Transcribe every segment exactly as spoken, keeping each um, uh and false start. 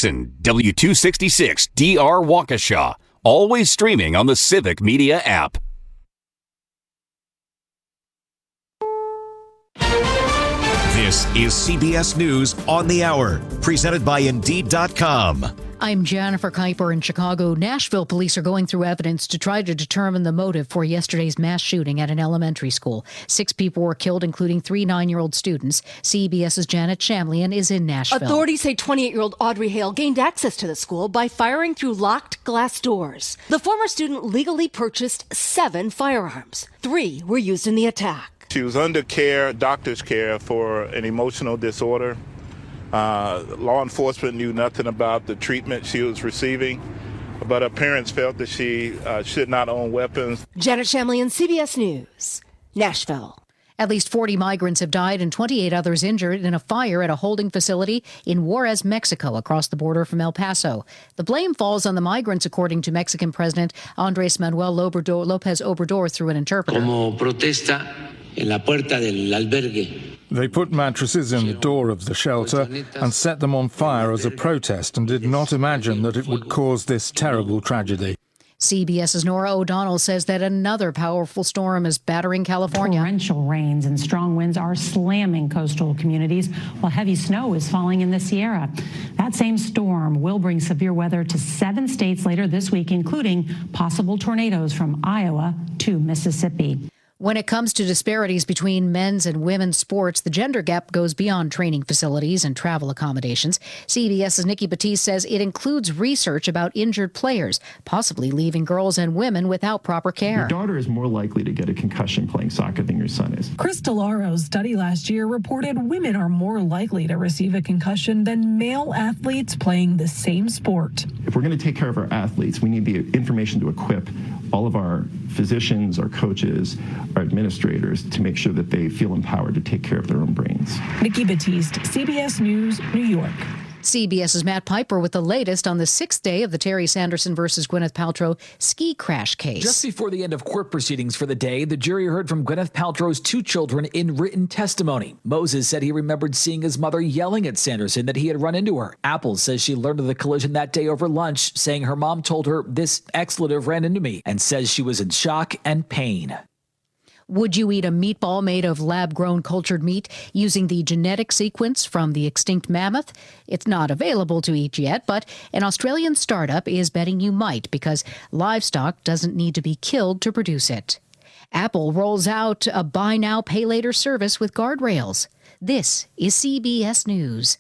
Jackson, W two sixty-six D R Waukesha. Always streaming on the Civic Media app. This is C B S News on the Hour, presented by Indeed dot com. I'm Jennifer Kuiper in Chicago. Nashville police are going through evidence to try to determine the motive for yesterday's mass shooting at an elementary school. Six people were killed, including three nine-year-old students. CBS's Janet Shamlian is in Nashville. Authorities say twenty-eight-year-old Audrey Hale gained access to the school by firing through locked glass doors. The former student legally purchased seven firearms. Three were used in the attack. She was under care, doctor's care, for an emotional disorder. Uh, law enforcement knew nothing about the treatment she was receiving, but her parents felt that she uh, should not own weapons. Janet Shamlian, C B S News, Nashville. At least forty migrants have died and twenty-eight others injured in a fire at a holding facility in Juarez, Mexico, across the border from El Paso. The blame falls on the migrants, according to Mexican President Andrés Manuel López Obrador through an interpreter. Como protesta en la puerta del albergue. They put mattresses in the door of the shelter and set them on fire as a protest and did not imagine that it would cause this terrible tragedy. CBS's Nora O'Donnell says that another powerful storm is battering California. Torrential rains and strong winds are slamming coastal communities, while heavy snow is falling in the Sierra. That same storm will bring severe weather to seven states later this week, including possible tornadoes from Iowa to Mississippi. When it comes to disparities between men's and women's sports, the gender gap goes beyond training facilities and travel accommodations. CBS's Nikki Batiste says it includes research about injured players, possibly leaving girls and women without proper care. Your daughter is more likely to get a concussion playing soccer than your son is. Chris Delaro's study last year reported women are more likely to receive a concussion than male athletes playing the same sport. If we're going to take care of our athletes, we need the information to equip all of our physicians, our coaches, our administrators to make sure that they feel empowered to take care of their own brains. Nikki Batiste, C B S News, New York. CBS's Matt Piper with the latest on the sixth day of the Terry Sanderson versus Gwyneth Paltrow ski crash case. Just before the end of court proceedings for the day, the jury heard from Gwyneth Paltrow's two children in written testimony. Moses said he remembered seeing his mother yelling at Sanderson that he had run into her. Apple says she learned of the collision that day over lunch, saying her mom told her this expletive ran into me, and says she was in shock and pain. Would you eat a meatball made of lab-grown cultured meat using the genetic sequence from the extinct mammoth? It's not available to eat yet, but an Australian startup is betting you might because livestock doesn't need to be killed to produce it. Apple rolls out a buy now, pay later service with guardrails. This is C B S News.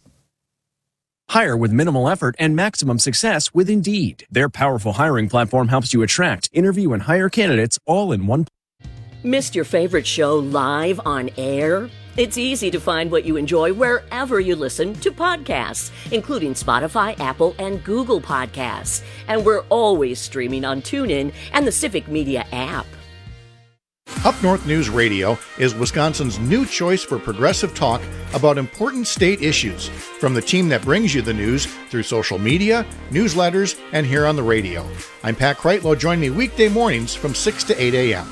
Hire with minimal effort and maximum success with Indeed. Their powerful hiring platform helps you attract, interview, and hire candidates all in one place. Missed your favorite show live on air? It's easy to find what you enjoy wherever you listen to podcasts, including Spotify, Apple, and Google Podcasts. And we're always streaming on TuneIn and the Civic Media app. Up North News Radio is Wisconsin's new choice for progressive talk about important state issues, from the team that brings you the news through social media, newsletters, and here on the radio. I'm Pat Kreitlow. Join me weekday mornings from six to eight a.m.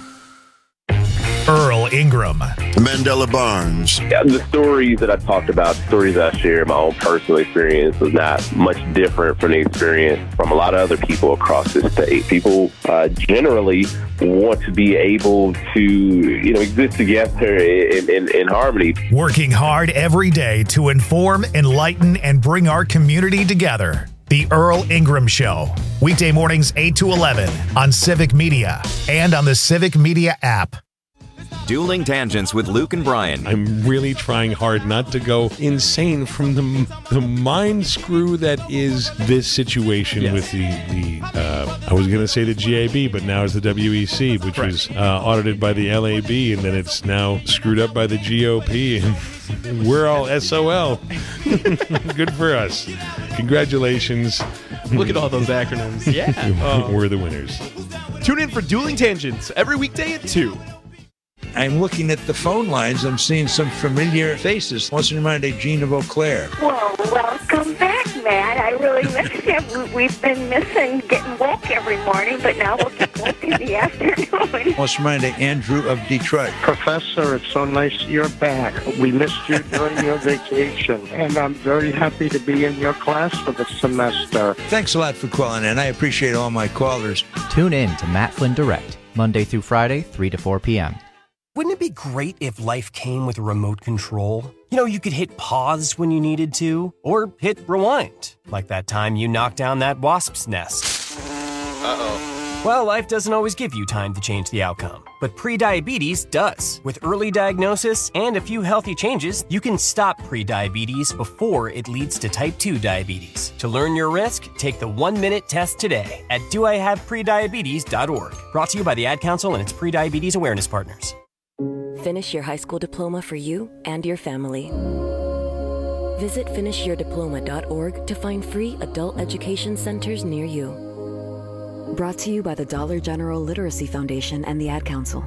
Earl Ingram. Mandela Barnes. Yeah, the stories that I talked about, stories that I share, my own personal experience was not much different from the experience from a lot of other people across the state. People uh, generally want to be able to, you know, exist together in, in, in harmony. Working hard every day to inform, enlighten, and bring our community together. The Earl Ingram Show. Weekday mornings eight to eleven on Civic Media and on the Civic Media app. Dueling Tangents with Luke and Brian. I'm really trying hard not to go insane from the the mind screw that is this situation yes. with the, the uh, I was going to say the G A B, but now it's the W E C, which right. was uh, audited by the L A B, and then it's now screwed up by the G O P, and we're all S O L. Good for us. Congratulations. Look at all those acronyms. Yeah. um, we're the winners. Tune in for Dueling Tangents every weekday at two. I'm looking at the phone lines. I'm seeing some familiar faces. What's in mind, Jean of Eau Claire? Well, welcome back, Matt. I really miss him. We've been missing getting woke every morning, but now we'll get woke in the afternoon. What's mine to Andrew of Detroit? Professor, it's so nice you're back. We missed you during your vacation, and I'm very happy to be in your class for the semester. Thanks a lot for calling in. I appreciate all my callers. Tune in to Matt Flynn Direct, Monday through Friday, three to four p.m. Wouldn't it be great if life came with a remote control? You know, you could hit pause when you needed to, or hit rewind, like that time you knocked down that wasp's nest. Uh-oh. Well, life doesn't always give you time to change the outcome, but prediabetes does. With early diagnosis and a few healthy changes, you can stop prediabetes before it leads to type two diabetes. To learn your risk, take the one-minute test today at do I have prediabetes dot org. Brought to you by the Ad Council and its prediabetes awareness partners. Finish your high school diploma for you and your family. Visit finish your diploma dot org to find free adult education centers near you. Brought to you by the Dollar General Literacy Foundation and the Ad Council.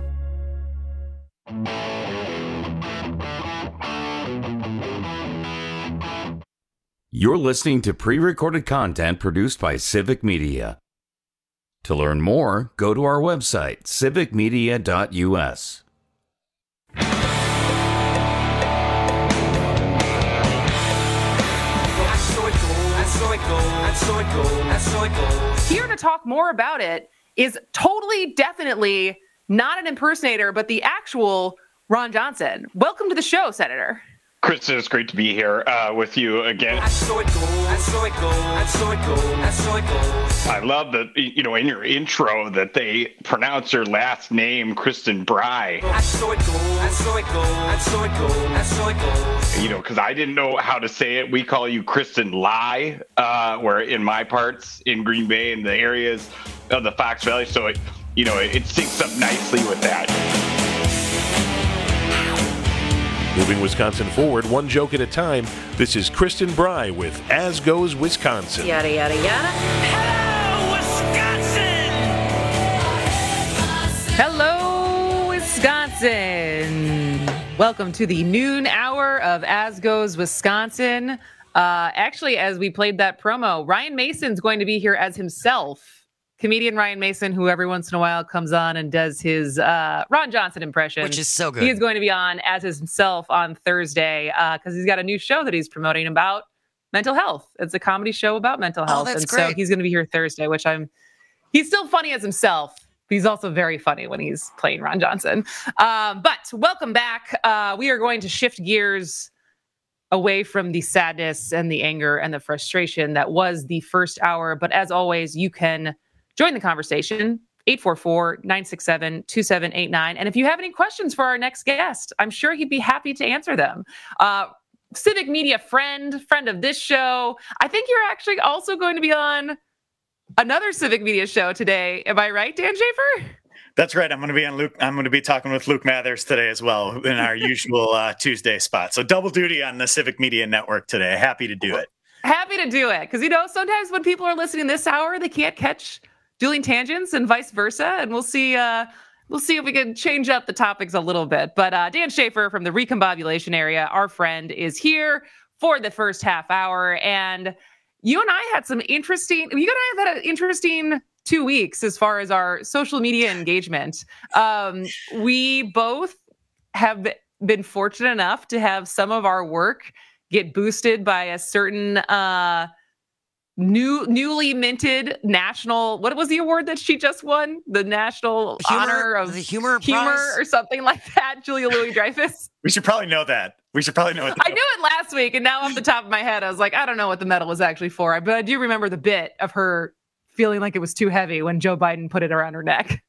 You're listening to pre-recorded content produced by Civic Media. To learn more, go to our website, civic media dot u s. Here to talk more about it is totally, definitely not an impersonator, but the actual Ron Johnson. Welcome to the show, Senator. Kristen, it's great to be here uh, with you again. I love that, you know, in your intro that they pronounce your last name, Kristen Bry. You know, because I didn't know how to say it. We call you Kristen Lie, uh, where in my parts in Green Bay and the areas of the Fox Valley. So, it, you know, it, it syncs up nicely with that. Moving Wisconsin forward, one joke at a time. This is Kristen Bry with As Goes Wisconsin. Yada, yada, yada. Hello, Wisconsin. Welcome to the noon hour of As Goes Wisconsin. Uh, actually, as we played that promo, Ryan Mason's going to be here as himself. Comedian Ryan Mason, who every once in a while comes on and does his uh, Ron Johnson impression. Which is so good. He is going to be on as himself on Thursday because uh, he's got a new show that he's promoting about mental health. It's a comedy show about mental health. Oh, that's and great. So he's going to be here Thursday, which I'm, he's still funny as himself. He's also very funny when he's playing Ron Johnson. Um, but welcome back. Uh, we are going to shift gears away from the sadness and the anger and the frustration that was the first hour. But as always, you can join the conversation, eight four four, nine six seven, two seven eight nine. And if you have any questions for our next guest, I'm sure he'd be happy to answer them. Uh, Civic Media friend, friend of this show. I think you're actually also going to be on another Civic Media show today. Am I right, Dan Schaefer? That's right. I'm going to be on Luke. I'm going to be talking with Luke Mathers today as well in our usual uh, Tuesday spot. So double duty on the Civic Media Network today. Happy to do it. Happy to do it. Because, you know, sometimes when people are listening this hour, they can't catch Dueling Tangents and vice versa. And we'll see uh, we'll see if we can change up the topics a little bit. But uh, Dan Schaefer from the Recombobulation area, our friend, is here for the first half hour. And you and I had some interesting, you and I have had an interesting two weeks as far as our social media engagement. Um, we both have been fortunate enough to have some of our work get boosted by a certain uh, new, newly minted national. What was the award that she just won? The national humor, honor of the humor, humor prize? or something like that. Julia Louis-Dreyfus. We should probably know that. We should probably know it. I knew it last week, and now off the top of my head, I was like, I don't know what the medal was actually for, but I do remember the bit of her feeling like it was too heavy when Joe Biden put it around her neck.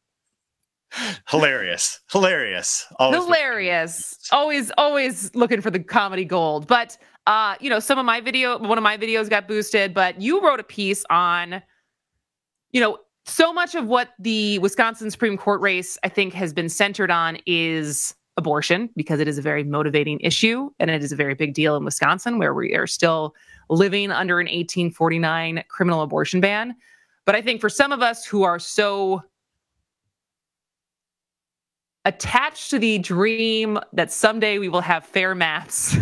Hilarious. Hilarious. Always Hilarious. Always, always looking for the comedy gold. But, uh, you know, some of my video, one of my videos got boosted, but you wrote a piece on, you know, so much of what the Wisconsin Supreme Court race, I think, has been centered on is abortion, because it is a very motivating issue, and it is a very big deal in Wisconsin, where we are still living under an eighteen forty-nine criminal abortion ban. But I think for some of us who are so attached to the dream that someday we will have fair maps,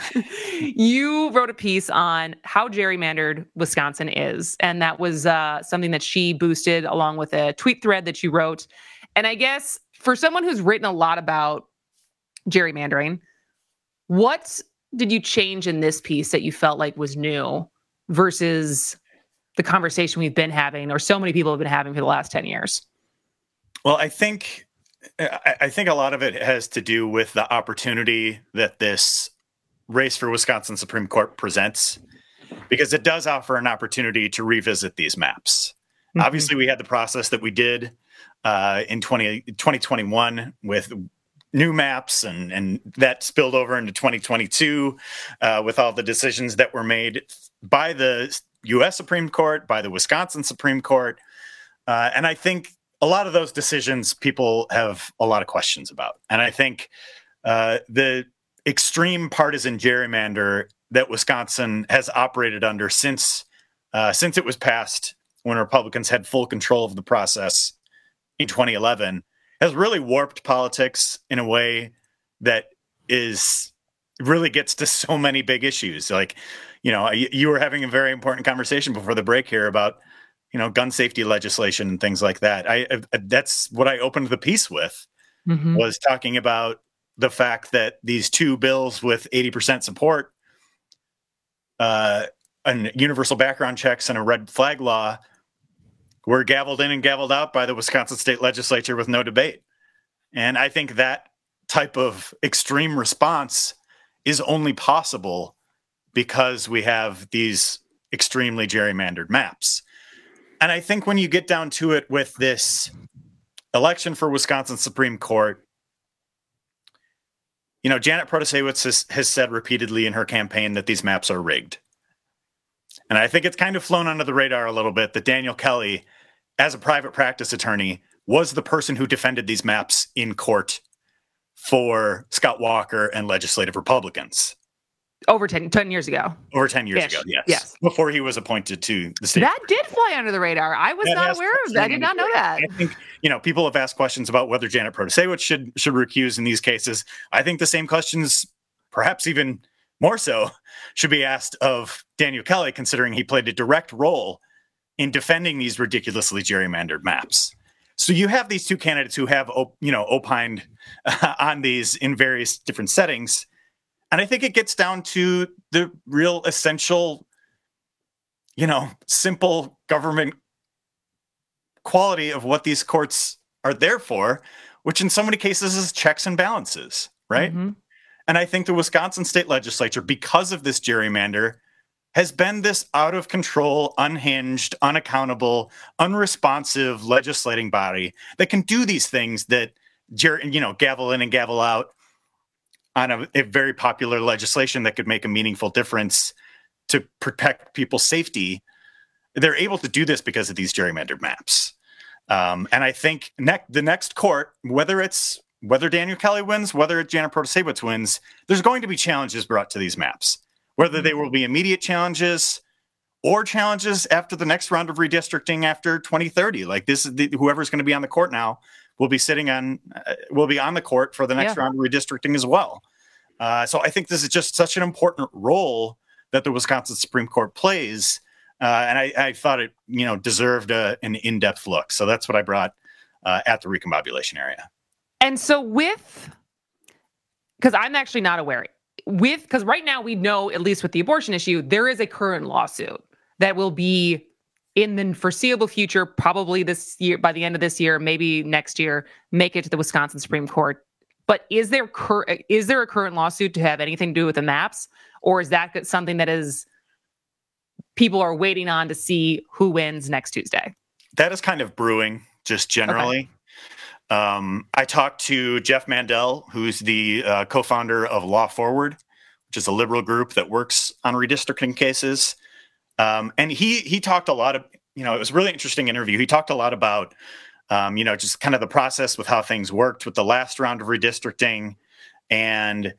you wrote a piece on how gerrymandered Wisconsin is. And that was uh, something that she boosted along with a tweet thread that you wrote. And I guess for someone who's written a lot about gerrymandering, what did you change in this piece that you felt like was new versus the conversation we've been having, or so many people have been having for the last ten years? Well, I think I think a lot of it has to do with the opportunity that this race for Wisconsin Supreme Court presents, because it does offer an opportunity to revisit these maps. Mm-hmm. Obviously, we had the process that we did uh, in twenty twenty-one with new maps, and, and that spilled over into twenty twenty-two uh, with all the decisions that were made by the U S Supreme Court, by the Wisconsin Supreme Court. Uh, and I think a lot of those decisions people have a lot of questions about. And I think uh, the extreme partisan gerrymander that Wisconsin has operated under since uh, since it was passed, when Republicans had full control of the process in twenty eleven, has really warped politics in a way that is really gets to so many big issues. Like, you know, you, you were having a very important conversation before the break here about, you know, gun safety legislation and things like that. I, I that's what I opened the piece with, mm-hmm. was talking about the fact that these two bills with eighty percent support, uh, and universal background checks and a red flag law, were gavelled in and gavelled out by the Wisconsin state legislature with no debate. And I think that type of extreme response is only possible because we have these extremely gerrymandered maps. And I think when you get down to it with this election for Wisconsin Supreme Court, you know, Janet Protasiewicz has, has said repeatedly in her campaign that these maps are rigged. And I think it's kind of flown under the radar a little bit that Daniel Kelly, as a private practice attorney, was the person who defended these maps in court for Scott Walker and legislative Republicans. Over ten, ten years ago. Over ten years Ish. ago, yes. Yes. Before he was appointed to the state. That did fly under the radar. I was That not has aware of that. I did not know that. I think, you know, people have asked questions about whether Janet Protasiewicz should should recuse in these cases. I think the same questions, perhaps even more so, should be asked of Daniel Kelly, considering he played a direct role in defending these ridiculously gerrymandered maps. So you have these two candidates who have, you know, opined uh, on these in various different settings. And I think it gets down to the real essential, you know, simple government quality of what these courts are there for, which in so many cases is checks and balances, right? Mm-hmm. And I think the Wisconsin state legislature, because of this gerrymander, has been this out of control, unhinged, unaccountable, unresponsive legislating body that can do these things that, you know, gavel in and gavel out on a, a very popular legislation that could make a meaningful difference to protect people's safety. They're able to do this because of these gerrymandered maps. Um, and I think ne- the next court, whether it's whether Daniel Kelly wins, whether Janet Protasiewicz wins, there's going to be challenges brought to these maps, whether they will be immediate challenges or challenges after the next round of redistricting after twenty thirty. Like this is the, whoever's going to be on the court now will be sitting on, uh, will be on the court for the next yeah. round of redistricting as well. Uh, so I think this is just such an important role that the Wisconsin Supreme Court plays. Uh, and I, I thought it, you know, deserved a, an in-depth look. So that's what I brought uh, at the recombobulation area. And so with, because I'm actually not aware, with, because right now we know, at least with the abortion issue, there is a current lawsuit that will be in the foreseeable future, probably this year, by the end of this year, maybe next year, make it to the Wisconsin Supreme Court. But is there cur- is there a current lawsuit to have anything to do with the maps? Or is that something that is people are waiting on to see who wins next Tuesday? That is kind of brewing, just generally. Okay. Um, I talked to Jeff Mandel, who's the uh, co-founder of Law Forward, which is a liberal group that works on redistricting cases. Um, and he he talked a lot of, you know, it was a really interesting interview. He talked a lot about, um, you know, just kind of the process with how things worked with the last round of redistricting and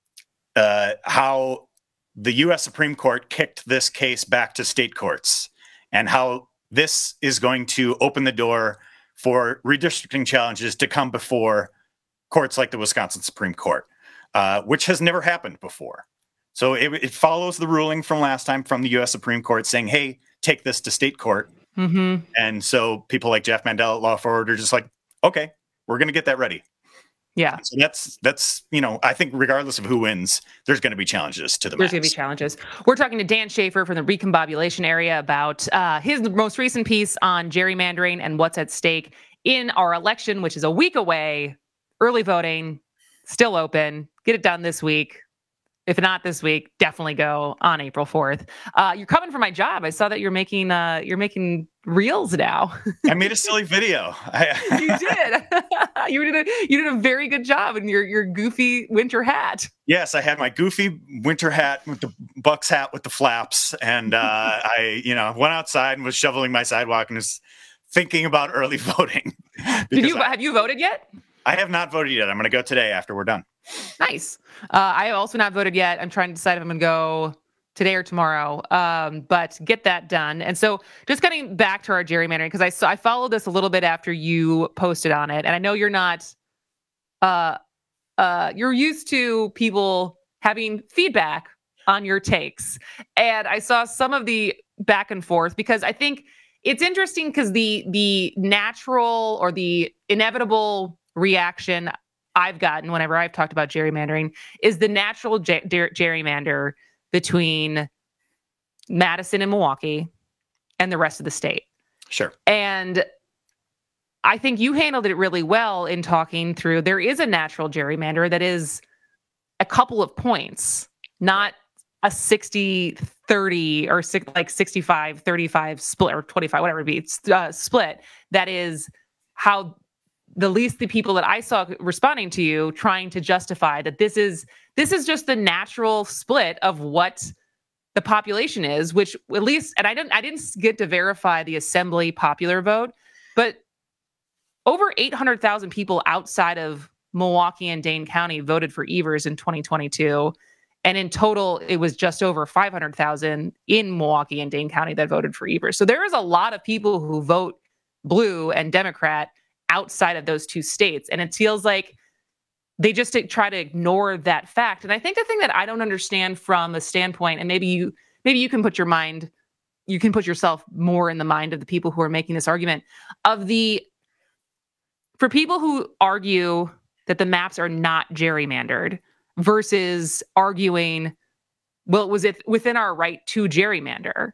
uh, how the U S Supreme Court kicked this case back to state courts and how this is going to open the door for redistricting challenges to come before courts like the Wisconsin Supreme Court, uh, which has never happened before. So it, it follows the ruling from last time from the U S Supreme Court saying, hey, take this to state court. Mm-hmm. And so people like Jeff Mandel at Law Forward are just like, okay, we're going to get that ready. Yeah. So that's, that's, you know, I think regardless of who wins, there's going to be challenges to the There's maps. going to be challenges. We're talking to Dan Schaefer from the Recombobulation area about uh, his most recent piece on gerrymandering and what's at stake in our election, which is a week away. Early voting, still open. Get it done this week. If not this week, definitely go on April fourth. Uh, you're coming for my job. I saw that you're making uh, you're making reels now. I made a silly video. You did. you did a you did a very good job in your your goofy winter hat. Yes, I had my goofy winter hat with the Bucks hat with the flaps, and uh, I you know went outside and was shoveling my sidewalk and was thinking about early voting. Did you I, have you voted yet? I have not voted yet. I'm going to go today after we're done. Nice. Uh, I have also not voted yet. I'm trying to decide if I'm going to go today or tomorrow, um, but get that done. And so just getting back to our gerrymandering, because I saw, I followed this a little bit after you posted on it. And I know you're not, uh, uh, you're used to people having feedback on your takes. And I saw some of the back and forth because I think it's interesting because the, the natural or the inevitable reaction I've gotten whenever I've talked about gerrymandering is the natural ger- ger- gerrymander between Madison and Milwaukee and the rest of the state. Sure. And I think you handled it really well in talking through. There is a natural gerrymander that is a couple of points, not a sixty thirty or six, like sixty-five thirty-five split or twenty-five, whatever it be, uh, split. That is how the least the people that I saw responding to you trying to justify that this is this is just the natural split of what the population is, which at least, and I didn't I didn't get to verify the assembly popular vote, but over eight hundred thousand people outside of Milwaukee and Dane County voted for Evers in twenty twenty-two. And in total, it was just over five hundred thousand in Milwaukee and Dane County that voted for Evers. So there is a lot of people who vote blue and Democrat outside of those two states. And it feels like they just try to ignore that fact. And I think the thing that I don't understand from a standpoint, and maybe you maybe you can put your mind, you can put yourself more in the mind of the people who are making this argument, of the, for people who argue that the maps are not gerrymandered versus arguing, well, was it within our right to gerrymander?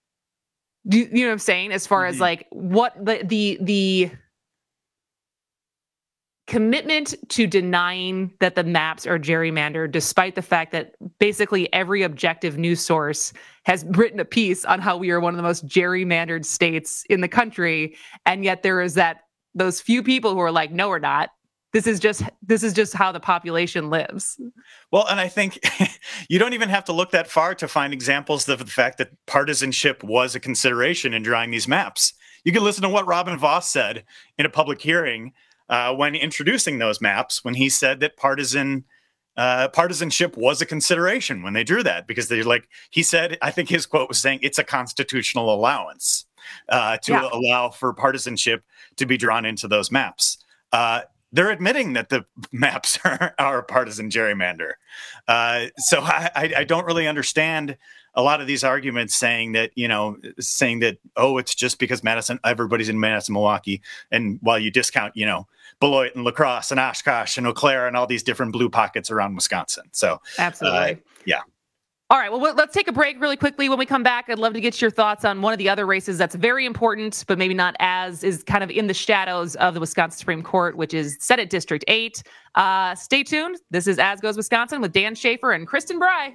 Do you, you know what I'm saying? As far mm-hmm. as like what the, the, the, commitment to denying that the maps are gerrymandered, despite the fact that basically every objective news source has written a piece on how we are one of the most gerrymandered states in the country. And yet there is that, those few people who are like, no, we're not. This is just, this is just how the population lives. Well, and I think you don't even have to look that far to find examples of the fact that partisanship was a consideration in drawing these maps. You can listen to what Robin Vos said in a public hearing Uh, when introducing those maps, when he said that partisan uh, partisanship was a consideration when they drew that, because they're like, he said, I think his quote was saying it's a constitutional allowance uh, to yeah. allow for partisanship to be drawn into those maps. Uh, they're admitting that the maps are, are a partisan gerrymander. Uh, so I, I, I don't really understand a lot of these arguments saying that, you know, saying that, oh, it's just because Madison, everybody's in Madison, Milwaukee. And while you discount, you know, Beloit and La Crosse and Oshkosh and Eau Claire and all these different blue pockets around Wisconsin. So absolutely. Uh, yeah. All right. Well, let's take a break really quickly. When we come back, I'd love to get your thoughts on one of the other races that's very important, but maybe not as, is kind of in the shadows of the Wisconsin Supreme Court, which is Senate District eight. Uh, stay tuned. This is As Goes Wisconsin with Dan Schaefer and Kristen Bry.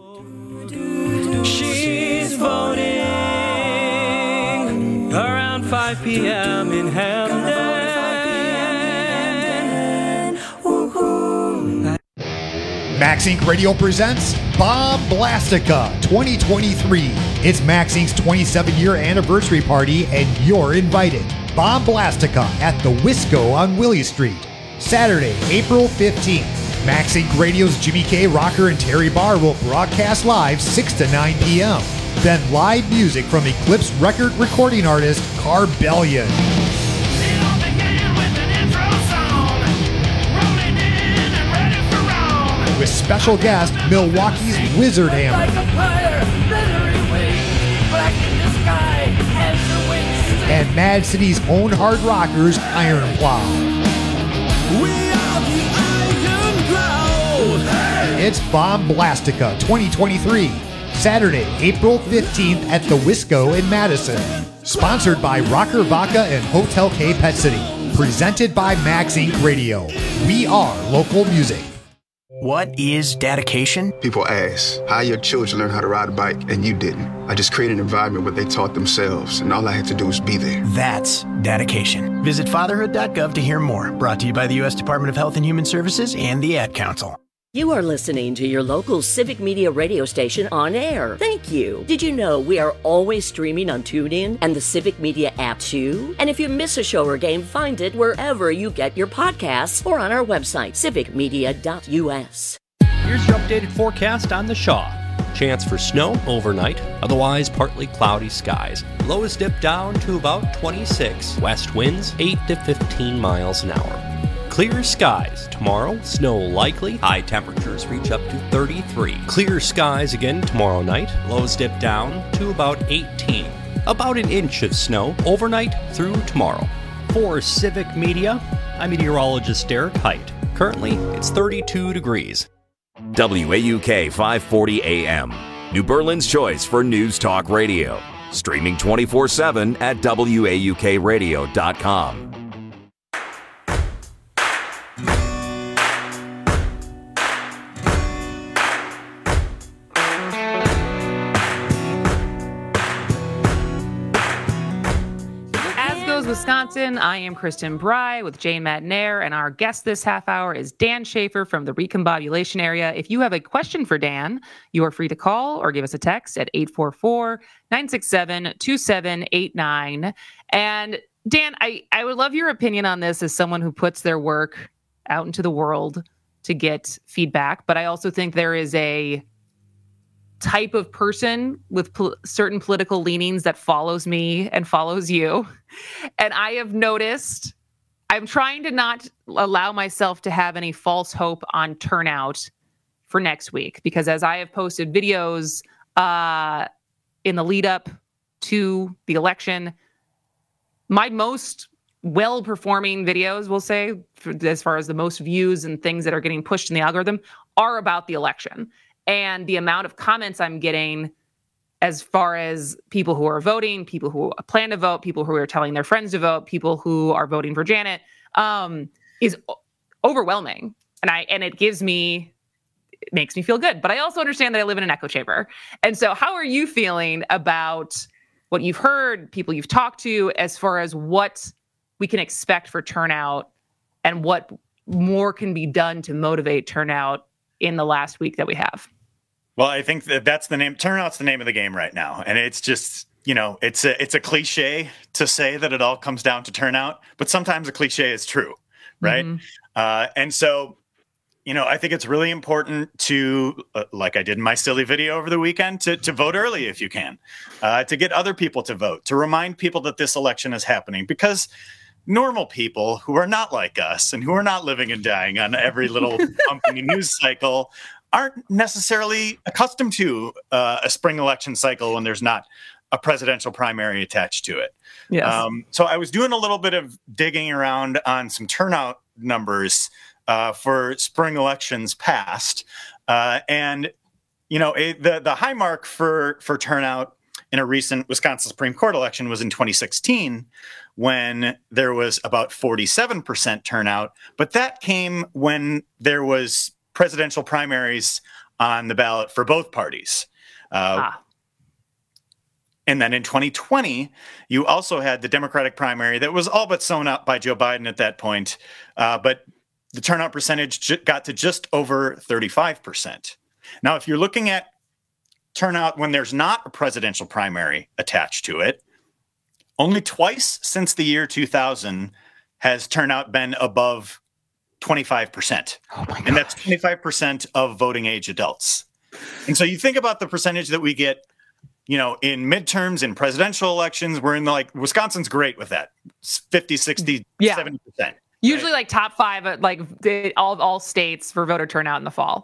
She's voting around five p.m. in Hamden. Max Inc Radio presents Bomb Blastica twenty twenty-three. It's Max Inc twenty-seven year anniversary party, and you're invited. Bomb Blastica at the Wisco on Willie Street, Saturday, April fifteenth. Max Inc Radio's Jimmy K. Rocker and Terry Barr will broadcast live six to nine p.m. Then live music from Eclipse record recording artist Carbellion. special guest, Milwaukee's Wizard Hammer. And Mad City's own hard rockers, Iron Plow. It's Bomb Blastica twenty twenty-three, Saturday, April fifteenth at the Wisco in Madison. Sponsored by Rocker Vodka and Hotel K Pet City. Presented by Max Incorporated. Radio. We are local music. What is dedication? People ask, how your children learn how to ride a bike and you didn't? I just created an environment where they taught themselves, and all I had to do was be there. That's dedication. Visit fatherhood dot gov to hear more. Brought to you by the U S Department of Health and Human Services and the Ad Council. You are listening to your local Civic Media radio station on air. Thank you. Did you know we are always streaming on TuneIn and the Civic Media app too? And if you miss a show or game, find it wherever you get your podcasts or on our website, civic media dot u s. Here's your updated forecast on the Shaw. Chance for snow overnight, otherwise partly cloudy skies. Lows dip down to about twenty-six. West winds eight to fifteen miles an hour. Clear skies tomorrow, snow likely, high temperatures reach up to thirty-three. Clear skies again tomorrow night, lows dip down to about eighteen. About an inch of snow overnight through tomorrow. For Civic Media, I'm meteorologist Derek Height. Currently, it's thirty-two degrees. W A U K five forty A M, New Berlin's choice for news talk radio. Streaming twenty-four seven at W A U K radio dot com. Wisconsin. I am Kristen Bry with Jane Matnair, and our guest this half hour is Dan Schaefer from the Recombobulation Area. If you have a question for Dan, you are free to call or give us a text at eight four four, nine six seven, two seven eight nine. And Dan, I, I would love your opinion on this as someone who puts their work out into the world to get feedback, but I also think there is a type of person with pol- certain political leanings that follows me and follows you. And I have noticed, I'm trying to not allow myself to have any false hope on turnout for next week, because as I have posted videos uh, in the lead up to the election, my most well-performing videos, we'll say, for, as far as the most views and things that are getting pushed in the algorithm, are about the election. And the amount of comments I'm getting as far as people who are voting, people who plan to vote, people who are telling their friends to vote, people who are voting for Janet, um, is o- overwhelming. And I and it gives me, it makes me feel good. But I also understand that I live in an echo chamber. And so how are you feeling about what you've heard, people you've talked to, as far as what we can expect for turnout and what more can be done to motivate turnout in the last week that we have? Well, I think that that's the name. Turnout's the name of the game right now. And it's just, you know, it's a, it's a cliche to say that it all comes down to turnout, but sometimes a cliche is true, right? Mm-hmm. Uh, and so, you know, I think it's really important to, uh, like I did in my silly video over the weekend, to, to vote early if you can, uh, to get other people to vote, to remind people that this election is happening, because normal people who are not like us and who are not living and dying on every little company news cycle aren't necessarily accustomed to uh, a spring election cycle when there's not a presidential primary attached to it. Yes. Um, so I was doing a little bit of digging around on some turnout numbers uh, for spring elections past. Uh, and, you know, it, the, the high mark for, for turnout in a recent Wisconsin Supreme Court election was in twenty sixteen, when there was about forty-seven percent turnout. But that came when there was presidential primaries on the ballot for both parties. Uh, ah. And then in twenty twenty, you also had the Democratic primary that was all but sewn up by Joe Biden at that point. Uh, but the turnout percentage j- got to just over thirty-five percent. Now, if you're looking at turnout when there's not a presidential primary attached to it, only twice since the year two thousand has turnout been above twenty-five percent. Oh my God. And that's twenty-five percent of voting age adults. And so you think about the percentage that we get, you know, in midterms, in presidential elections, we're in the, like, Wisconsin's great with that. fifty, sixty, yeah. seventy percent. Usually right? like top five, like all, all states for voter turnout in the fall.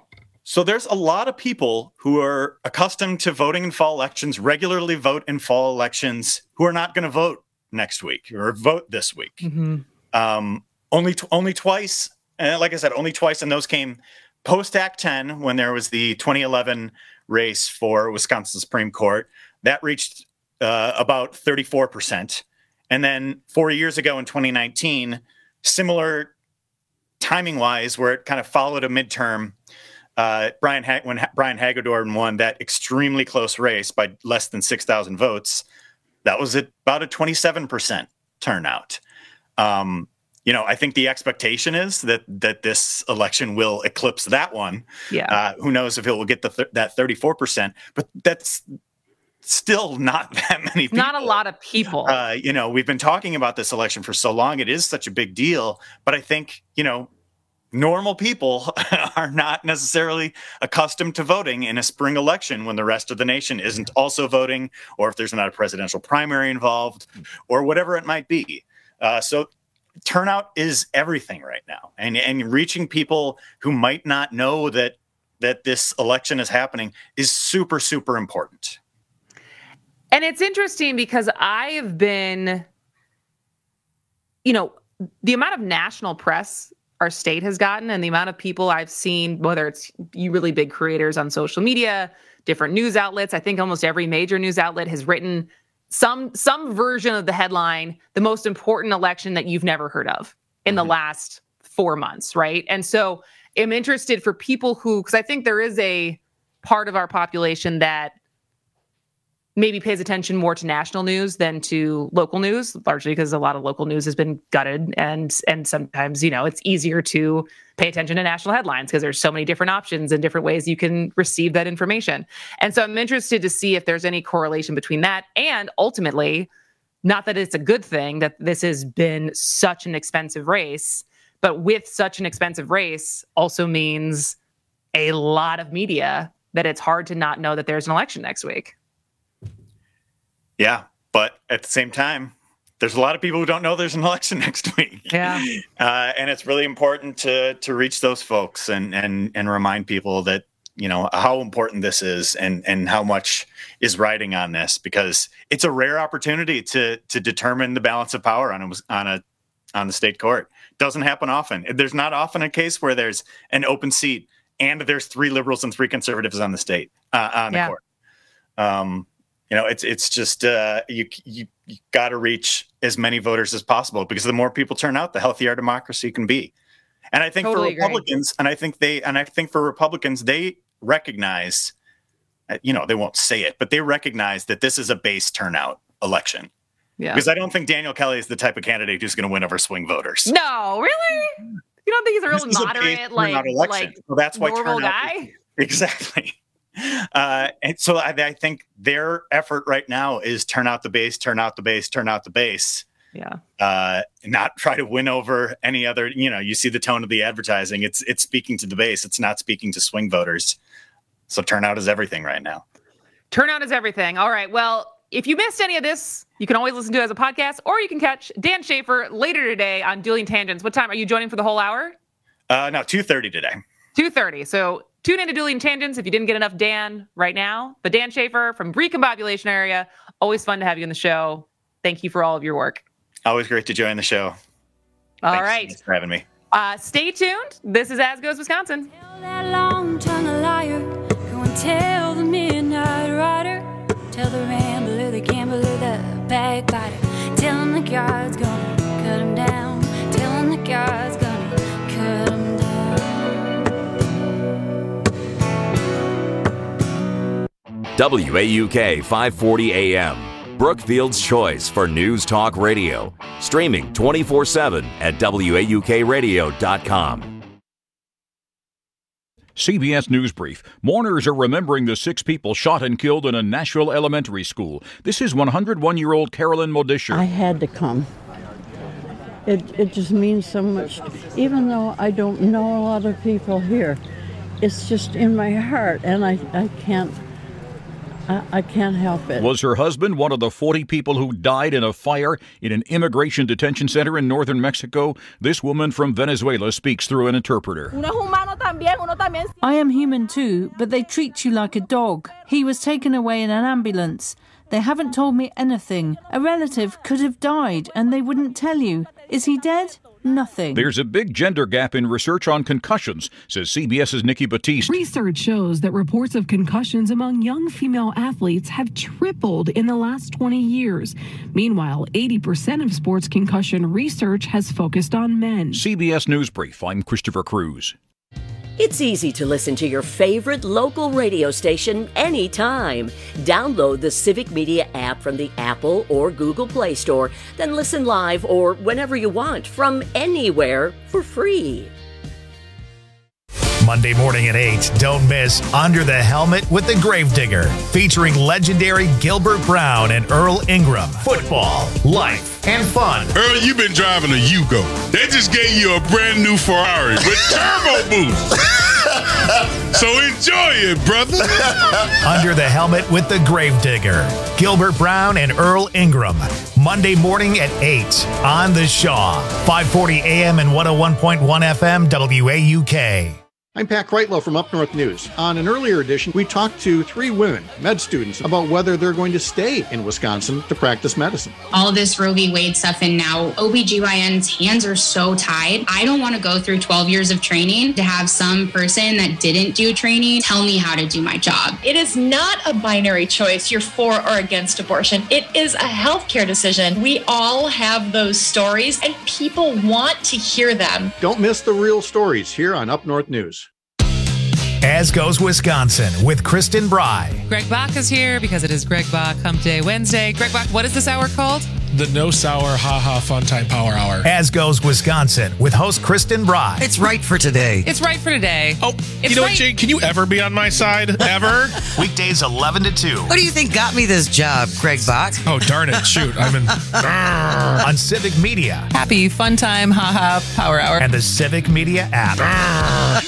So there's a lot of people who are accustomed to voting in fall elections, regularly vote in fall elections, who are not going to vote next week or vote this week. Mm-hmm. Um, only t- only twice, and like I said, only twice, and those came post-Act ten when there was the twenty eleven race for Wisconsin Supreme Court. That reached uh, about thirty-four percent. And then four years ago in twenty nineteen, similar timing-wise, where it kind of followed a midterm, uh, Brian ha- when ha- Brian Hagedorn won that extremely close race by less than six thousand votes, that was at about a twenty-seven percent turnout. Um, you know, I think the expectation is that that this election will eclipse that one. Yeah. Uh, who knows if it will get the th- that thirty-four percent, but that's still not that many people. Not a lot of people. Uh, you know, we've been talking about this election for so long. It is such a big deal. But I think, you know, normal people are not necessarily accustomed to voting in a spring election when the rest of the nation isn't also voting, or if there's not a presidential primary involved, or whatever it might be. Uh, so turnout is everything right now. And, and reaching people who might not know that that this election is happening is super, super important. And it's interesting because I have been, you know, the amount of national press our state has gotten and the amount of people I've seen, whether it's you really big creators on social media, different news outlets. I think almost every major news outlet has written some some version of the headline, the most important election that you've never heard of in the last four months, right? And so I'm interested for people who, because I think there is a part of our population that maybe pays attention more to national news than to local news, largely because a lot of local news has been gutted. And and sometimes, you know, it's easier to pay attention to national headlines because there's so many different options and different ways you can receive that information. And so I'm interested to see if there's any correlation between that and ultimately, not that it's a good thing that this has been such an expensive race, but with such an expensive race also means a lot of media that it's hard to not know that there's an election next week. Yeah, but at the same time, there's a lot of people who don't know there's an election next week. Yeah, uh, and it's really important to to reach those folks and and and remind people that, you know, how important this is and and how much is riding on this, because it's a rare opportunity to to determine the balance of power on a on a on the state court. Doesn't happen often. There's not often a case where there's an open seat and there's three liberals and three conservatives on the state uh, on the yeah. court. Um, You know, it's it's just uh, you you, you got to reach as many voters as possible, because the more people turn out, the healthier our democracy can be. And I think Totally for Republicans, agree. and I think they and I think for Republicans, they recognize, you know, they won't say it, but they recognize that this is a base turnout election. Yeah. Because I don't think Daniel Kelly is the type of candidate who's going to win over swing voters. No, really? You don't think he's a real This is a moderate, base like, turnout election. like So that's why normal turnout guy? is- exactly. Uh, and so I, I think their effort right now is turn out the base, turn out the base, turn out the base. Yeah. Uh, not try to win over any other, you know, you see the tone of the advertising. It's, it's speaking to the base. It's not speaking to swing voters. So turnout is everything right now. Turnout is everything. All right. Well, if you missed any of this, you can always listen to it as a podcast, or you can catch Dan Schaefer later today on Dueling Tangents. What time are you joining for the whole hour? Uh, no, two thirty today. two thirty. So tune into Dueling Tangents if you didn't get enough Dan right now. But Dan Schaefer from Recombobulation Area, always fun to have you on the show. Thank you for all of your work. Always great to join the show. All Thanks right. so much for having me. Uh, stay tuned. This is As Goes Wisconsin. Tell that long-tongued liar, go and tell the midnight rider, tell the rambler, the gambler, the backbiter, tell him the God's gonna cut him down, tell him the God's gonna cut him down. W A U K five forty A M, Brookfield's choice for news talk radio. Streaming twenty-four seven at W A U K radio dot com. C B S News Brief. Mourners are remembering the six people shot and killed in a Nashville elementary school. This is one hundred one-year-old Carolyn Modisher. I had to come. It it just means so much. Even though I don't know a lot of people here, it's just in my heart, and I, I can't I, I can't help it. Was her husband one of the forty people who died in a fire in an immigration detention center in northern Mexico? This woman from Venezuela speaks through an interpreter. I am human too, but they treat you like a dog. He was taken away in an ambulance. They haven't told me anything. A relative could have died and they wouldn't tell you. Is he dead? Nothing. There's a big gender gap in research on concussions, says CBS's Nikki Batiste. Research shows that reports of concussions among young female athletes have tripled in the last twenty years. Meanwhile, eighty percent of sports concussion research has focused on men. C B S News Brief, I'm Christopher Cruz. It's easy to listen to your favorite local radio station anytime. Download the Civic Media app from the Apple or Google Play Store, then listen live or whenever you want from anywhere for free. Monday morning at eight, don't miss Under the Helmet with the Gravedigger, featuring legendary Gilbert Brown and Earl Ingram. Football, life, and fun. Earl, you've been driving a Yugo. They just gave you a brand new Ferrari with turbo boost. So enjoy it, brother. Under the Helmet with the Gravedigger, Gilbert Brown and Earl Ingram. Monday morning at eight on The Shaw, five forty a.m. and one oh one point one F M W A U K. I'm Pat Kreitlow from Up North News. On an earlier edition, we talked to three women, med students, about whether they're going to stay in Wisconsin to practice medicine. All of this Roe v. Wade stuff, and now O B G Y N's hands are so tied. I don't want to go through twelve years of training to have some person that didn't do training tell me how to do my job. It is not a binary choice, you're for or against abortion. It is a healthcare decision. We all have those stories, and people want to hear them. Don't miss the real stories here on Up North News. As Goes Wisconsin with Kristen Bry. Greg Bach is here because it is Greg Bach Hump Day Wednesday. Greg Bach, what is this hour called? The No Sour Ha Ha Fun Time Power Hour. As Goes Wisconsin with host Kristen Bry. It's right for today. It's right for today. Oh, it's you know right. what, Jake? Can you ever be on my side? Ever? Weekdays eleven to two. What do you think got me this job, Greg Bach? Oh, darn it. Shoot. I'm in. On Civic Media. Happy Fun Time Ha Ha Power Hour. And the Civic Media app.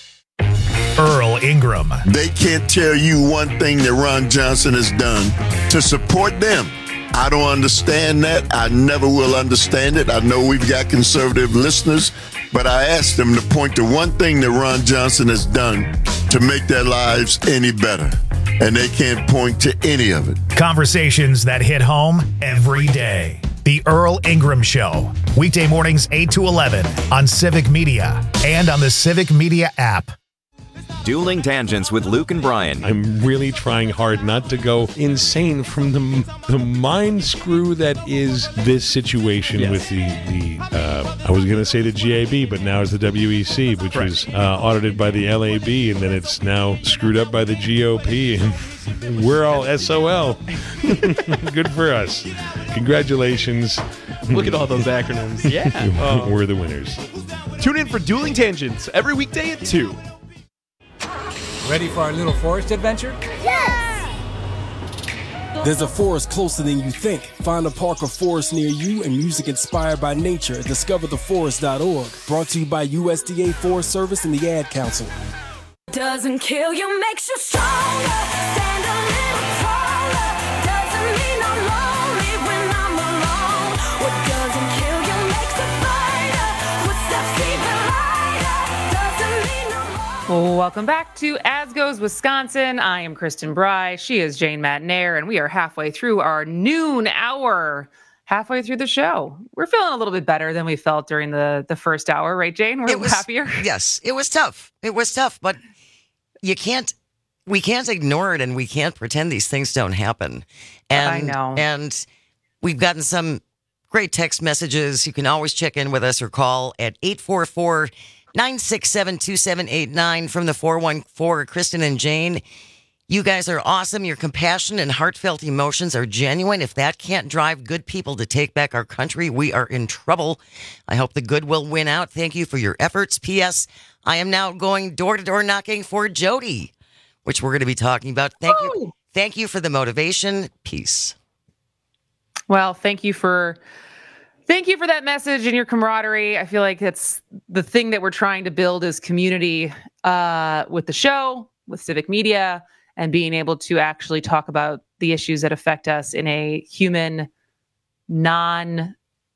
Earl Ingram. They can't tell you one thing that Ron Johnson has done to support them. I don't understand that. I never will understand it. I know we've got conservative listeners, but I asked them to point to one thing that Ron Johnson has done to make their lives any better. And they can't point to any of it. Conversations that hit home every day. The Earl Ingram Show. Weekday mornings eight to eleven on Civic Media and on the Civic Media app. Dueling Tangents with Luke and Brian. I'm really trying hard not to go insane from the the mind screw that is this situation yes. with the, the uh, I was going to say the G A B, but now it's the W E C, which right. was uh, audited by the L A B, and then it's now screwed up by the G O P, and we're all S O L. Good for us. Congratulations. Look at all those acronyms. Yeah. Oh. We're the winners. Tune in for Dueling Tangents every weekday at two. Ready for our little forest adventure? Yes! There's a forest closer than you think. Find a park or forest near you and music inspired by nature at discover the forest dot org. Brought to you by U S D A Forest Service and the Ad Council. Doesn't kill you, makes you stronger. Stand a little taller. Doesn't mean I'm lonely when I'm alone. What doesn't kill you makes a fighter. Footsteps even lighter. Doesn't mean I'm Welcome back to As Goes Wisconsin. I am Kristen Bry. She is Jane Matnair, and we are halfway through our noon hour. Halfway through the show. We're feeling a little bit better than we felt during the, the first hour, right, Jane? We're it was, happier? Yes, it was tough. It was tough, but you can't, we can't ignore it, and we can't pretend these things don't happen. And, I know. And we've gotten some great text messages. You can always check in with us or call at eight four four, nine six seven, two seven eight nine from the four one four. Kristen and Jane, you guys are awesome. Your compassion and heartfelt emotions are genuine. If that can't drive good people to take back our country, we are in trouble. I hope the good will win out. Thank you for your efforts. P S. I am now going door-to-door knocking for Jody, which we're going to be talking about. Thank oh. you. Thank you for the motivation. Peace. Well, thank you for thank you for that message and your camaraderie. I feel like it's the thing that we're trying to build is community uh, with the show, with Civic Media, and being able to actually talk about the issues that affect us in a human, non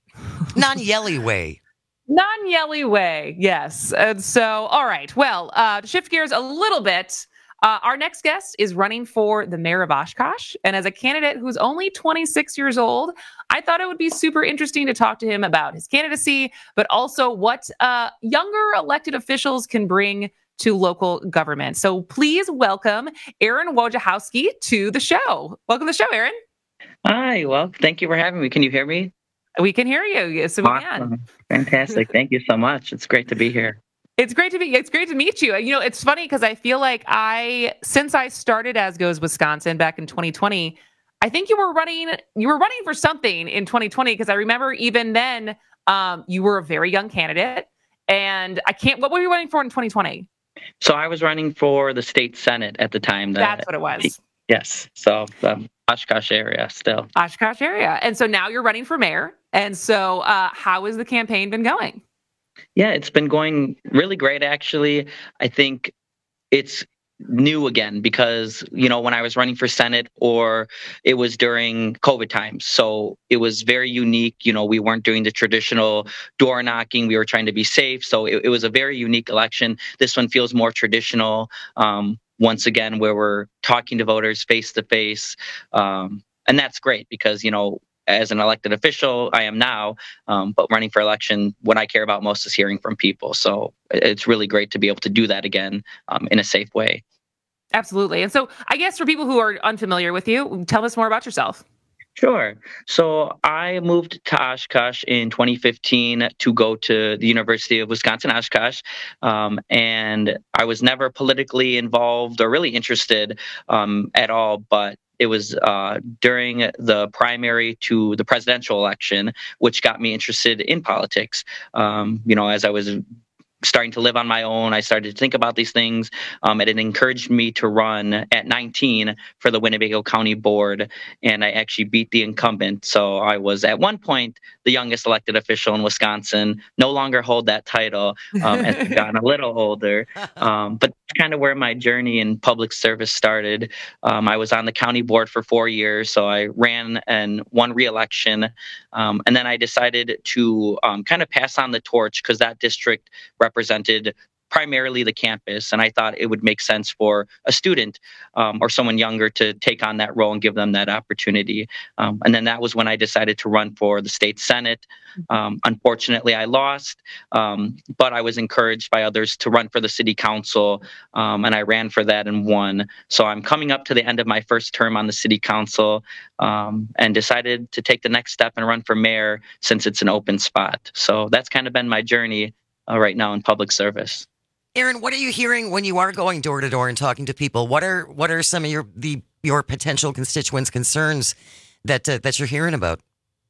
non-yelly way. Non-yelly way, yes. And so, all right. Well, uh, to shift gears a little bit, uh, our next guest is running for the mayor of Oshkosh. And as a candidate who's only twenty-six years old, I thought it would be super interesting to talk to him about his candidacy, but also what uh, younger elected officials can bring to local government. So please welcome Aaron Wojciechowski to the show. Welcome to the show, Aaron. Hi, well, thank you for having me. Can you hear me? We can hear you. Yes, we awesome. can. Fantastic. Thank you so much. It's great to be here. It's great to be. It's great to meet you. You know, it's funny because I feel like I, since I started As Goes Wisconsin back in twenty twenty, I think you were running. You were running for something in twenty twenty because I remember even then um, you were a very young candidate, and I can't. What were you running for in twenty twenty? So I was running for the state senate at the time. That, That's what it was. Yes. So um, Oshkosh area still. Oshkosh area, and so now you're running for mayor. And so, uh, how has the campaign been going? Yeah, it's been going really great, actually. I think it's new again because, you know, when I was running for Senate or it was during COVID times. So it was very unique. You know, we weren't doing the traditional door knocking. We were trying to be safe. So it, it was a very unique election. This one feels more traditional. Um, once again, where we're talking to voters face to face. Um, and that's great because, you know, as an elected official, I am now, um, but running for election, what I care about most is hearing from people. So it's really great to be able to do that again um, in a safe way. Absolutely. And so I guess for people who are unfamiliar with you, tell us more about yourself. Sure. So I moved to Oshkosh in twenty fifteen to go to the University of Wisconsin-Oshkosh, um, and I was never politically involved or really interested um, at all, but it was uh, during the primary to the presidential election, which got me interested in politics. Um, you know, as I was starting to live on my own, I started to think about these things, um, and it encouraged me to run at nineteen for the Winnebago County Board, and I actually beat the incumbent. So I was at one point the youngest elected official in Wisconsin, no longer hold that title um, as I've gotten a little older, um, but that's kind of where my journey in public service started. Um, I was on the county board for four years, so I ran and won re-election, um, and then I decided to um, kind of pass on the torch because that district represented primarily the campus, and I thought it would make sense for a student um, or someone younger to take on that role and give them that opportunity. Um, and then that was when I decided to run for the state senate. Um, unfortunately, I lost, um, but I was encouraged by others to run for the city council, um, and I ran for that and won. So I'm coming up to the end of my first term on the city council, um, and decided to take the next step and run for mayor since it's an open spot. So that's kind of been my journey uh, right now in public service. Aaron, what are you hearing when you are going door to door and talking to people? What are what are some of your the your potential constituents' concerns that uh, that you're hearing about?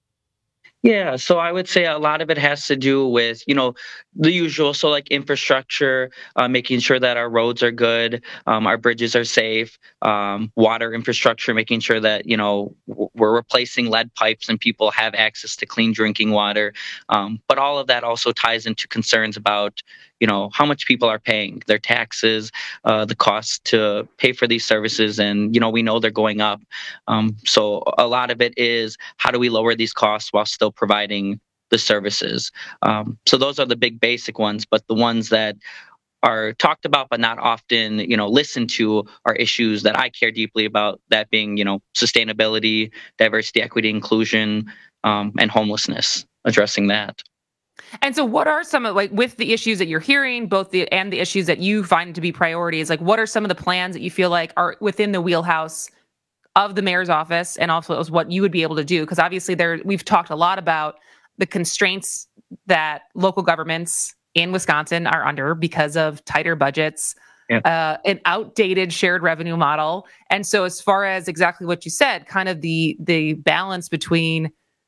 Yeah, so I would say a lot of it has to do with, you know, the usual. So like infrastructure, uh, making sure that our roads are good, um, our bridges are safe, um, water infrastructure, making sure that, you know, we're replacing lead pipes and people have access to clean drinking water. Um, but all of that also ties into concerns about, you know, how much people are paying, their taxes, uh, the cost to pay for these services. And, you know, we know they're going up. Um, so a lot of it is how do we lower these costs while still providing the services? Um, so those are the big basic ones, but the ones that are talked about but not often, you know, listened to are issues that I care deeply about, that being, you know, sustainability, diversity, equity, inclusion, um, and homelessness, addressing that. And so what are some of, like, with the issues that you're hearing, both the and the issues that you find to be priorities, like what are some of the plans that you feel like are within the wheelhouse of the mayor's office, and also what you would be able to do? Because obviously there, we've talked a lot about the constraints that local governments in Wisconsin are under because of tighter budgets, yeah. uh, an outdated shared revenue model. And so as far as exactly what you said, kind of the the balance between,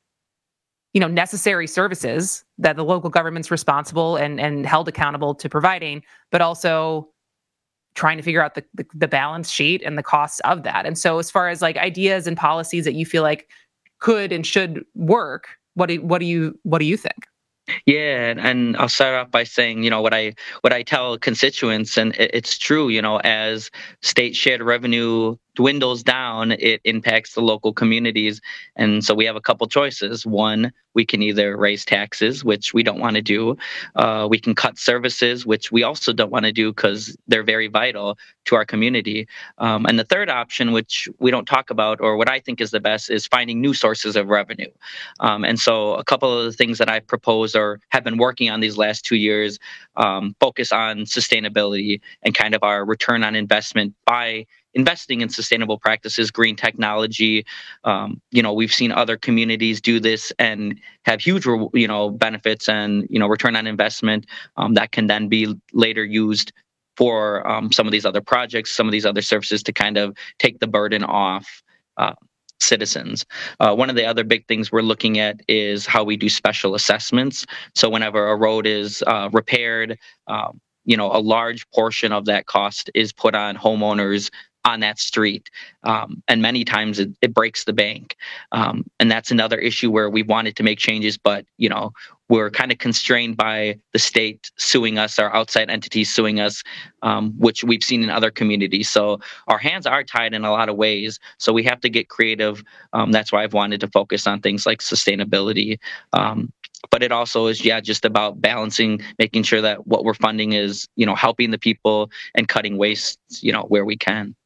you know, necessary services that the local government's responsible and, and held accountable to providing, but also trying to figure out the, the, the balance sheet and the costs of that. And so as far as like ideas and policies that you feel like could and should work, what do, what do you, what do you think? Yeah, and, and I'll start off by saying, you know, what I what I tell constituents, and it, it's true. You know, as state shared revenue dwindles down, it impacts the local communities, and so we have a couple choices. One, we can either raise taxes, which we don't want to do. Uh, we can cut services, which we also don't want to do because they're very vital to our community. Um, and the third option, which we don't talk about, or what I think is the best, is finding new sources of revenue. Um, and so a couple of the things that I propose or have been working on these last two years um, focus on sustainability and kind of our return on investment by investing in sustainable practices, green technology. Um, you know, we've seen other communities do this and have huge, you know, benefits and, you know, return on investment um, that can then be later used for um, some of these other projects, some of these other services to kind of take the burden off uh, citizens. Uh, one of the other big things we're looking at is how we do special assessments. So whenever a road is uh, repaired, um, you know, a large portion of that cost is put on homeowners on that street. Um, and many times it, it breaks the bank. Um, and that's another issue where we wanted to make changes, but, you know, we're kind of constrained by the state suing us, or outside entities suing us, um, which we've seen in other communities. So our hands are tied in a lot of ways. So we have to get creative. Um, that's why I've wanted to focus on things like sustainability. Um, But it also is, yeah, just about balancing, making sure that what we're funding is, you know, helping the people and cutting waste, you know, where we can.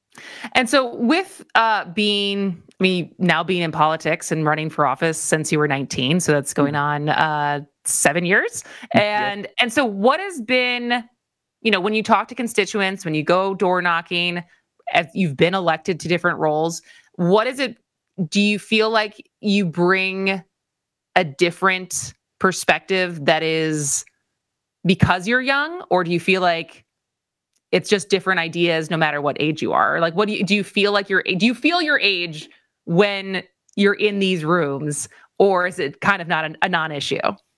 And so with uh, being, I mean, now being in politics and running for office since you were nineteen, so that's going on uh, seven years. And yeah. and so what has been, you know, when you talk to constituents, when you go door knocking, as you've been elected to different roles, what is it, do you feel like you bring a different perspective that is because you're young, or do you feel like it's just different ideas no matter what age you are? Like, what do you, do you feel like your, do you feel your age when you're in these rooms, or is it kind of not a, a non-issue?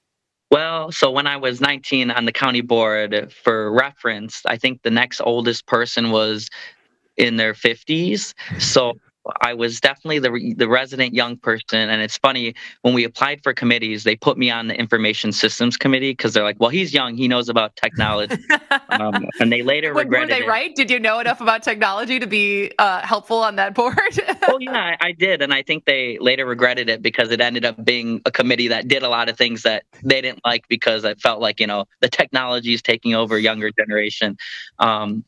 Well, so when I was nineteen on the county board, for reference, I think the next oldest person was in their fifties. So I was definitely the the resident young person. And it's funny, when we applied for committees, they put me on the information systems committee because they're like, well, he's young, he knows about technology. um, and they later Were, regretted were they it. right? Did you know enough about technology to be uh, helpful on that board? Oh, yeah, I, I did. And I think they later regretted it because it ended up being a committee that did a lot of things that they didn't like, because it felt like, you know, the technology is taking over younger generation. Um,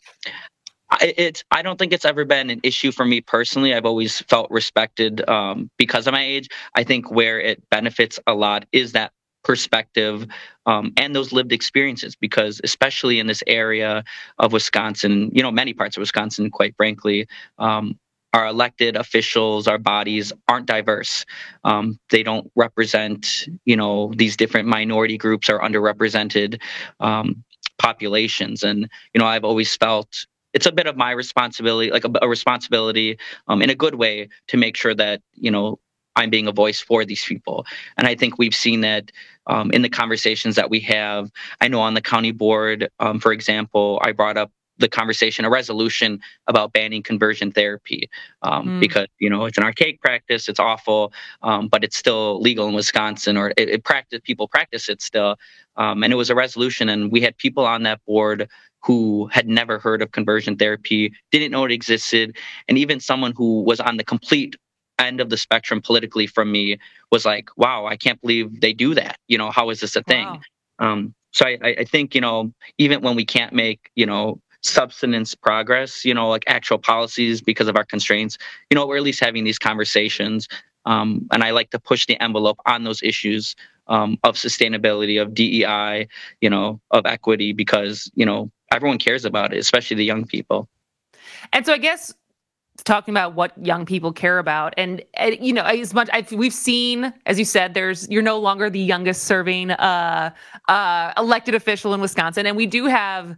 It's. I don't think it's ever been an issue for me personally. I've always felt respected um, because of my age. I think where it benefits a lot is that perspective um, and those lived experiences, because especially in this area of Wisconsin, you know, many parts of Wisconsin, quite frankly, um, our elected officials, our bodies aren't diverse. Um, they don't represent, you know, these different minority groups or underrepresented um, populations. And, you know, I've always felt it's a bit of my responsibility, like a, a responsibility um, in a good way, to make sure that, you know, I'm being a voice for these people. And I think we've seen that um, in the conversations that we have. I know on the county board, um, for example, I brought up the conversation, a resolution about banning conversion therapy um, mm. because, you know, it's an archaic practice, it's awful, um, but it's still legal in Wisconsin, or it, it practice people practice it still. Um, and it was a resolution, and we had people on that board who had never heard of conversion therapy, didn't know it existed. And even someone who was on the complete end of the spectrum politically from me was like, wow, I can't believe they do that. You know, how is this a thing? Wow. Um, so I, I think, you know, even when we can't make, you know, substance progress, you know, like actual policies because of our constraints, you know, we're at least having these conversations. Um, and I like to push the envelope on those issues um, of sustainability, of D E I, you know, of equity, because, you know, everyone cares about it, especially the young people. And so I guess talking about what young people care about, and, and you know, as much I've, we've seen, as you said, there's you're no longer the youngest serving uh, uh, elected official in Wisconsin, and we do have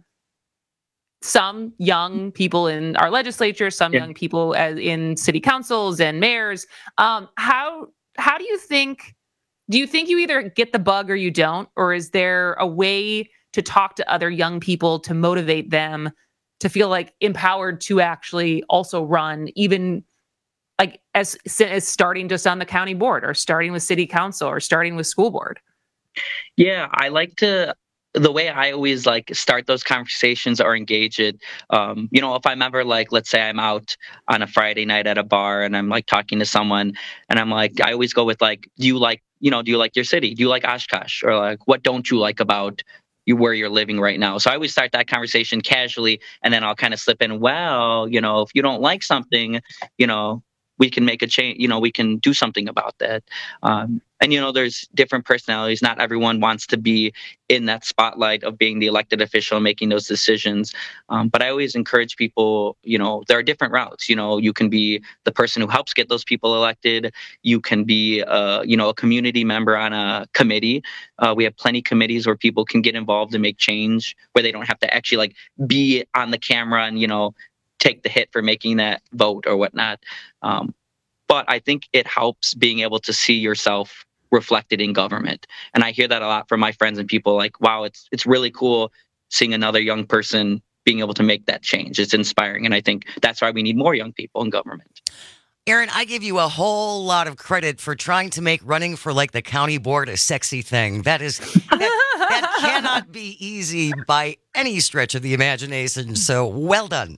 some young people in our legislature, some yeah. young people as in city councils and mayors. Um, how how do you think? Do you think you either get the bug or you don't, or is there a way to talk to other young people to motivate them to feel like empowered to actually also run, even like as, as starting just on the county board, or starting with city council, or starting with school board? Yeah, I like to. The way I always like start those conversations or engage it, um, you know, if I'm ever like, let's say I'm out on a Friday night at a bar and I'm like talking to someone and I'm like, I always go with like, do you like, you know, do you like your city? Do you like Oshkosh? Or like, what don't you like about you where you're living right now? So I always start that conversation casually and then I'll kind of slip in, well, you know, if you don't like something, you know, we can make a change, you know, we can do something about that. Um, and, you know, there's different personalities. Not everyone wants to be in that spotlight of being the elected official and making those decisions. Um, but I always encourage people, you know, there are different routes. You know, you can be the person who helps get those people elected. You can be, uh, you know, a community member on a committee. Uh, we have plenty committees where people can get involved and make change, where they don't have to actually like be on the camera and, you know, take the hit for making that vote or whatnot. Um, but I think it helps being able to see yourself reflected in government. And I hear that a lot from my friends and people like, wow, it's it's really cool seeing another young person being able to make that change. It's inspiring. And I think that's why we need more young people in government. Aaron, I give you a whole lot of credit for trying to make running for like the county board a sexy thing. That is, that, that cannot be easy by any stretch of the imagination. So well done.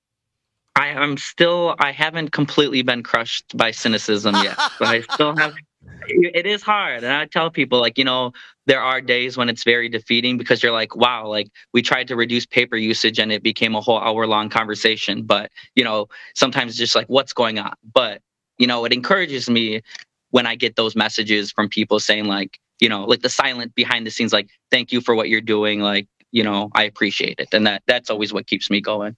I am still, I haven't completely been crushed by cynicism yet, but I still have, it is hard. And I tell people like, you know, there are days when it's very defeating because you're like, wow, like we tried to reduce paper usage and it became a whole hour long conversation. But, you know, sometimes it's just like, what's going on? But, you know, it encourages me when I get those messages from people saying like, you know, like the silent behind the scenes, like, thank you for what you're doing. Like, you know, I appreciate it. And that that's always what keeps me going.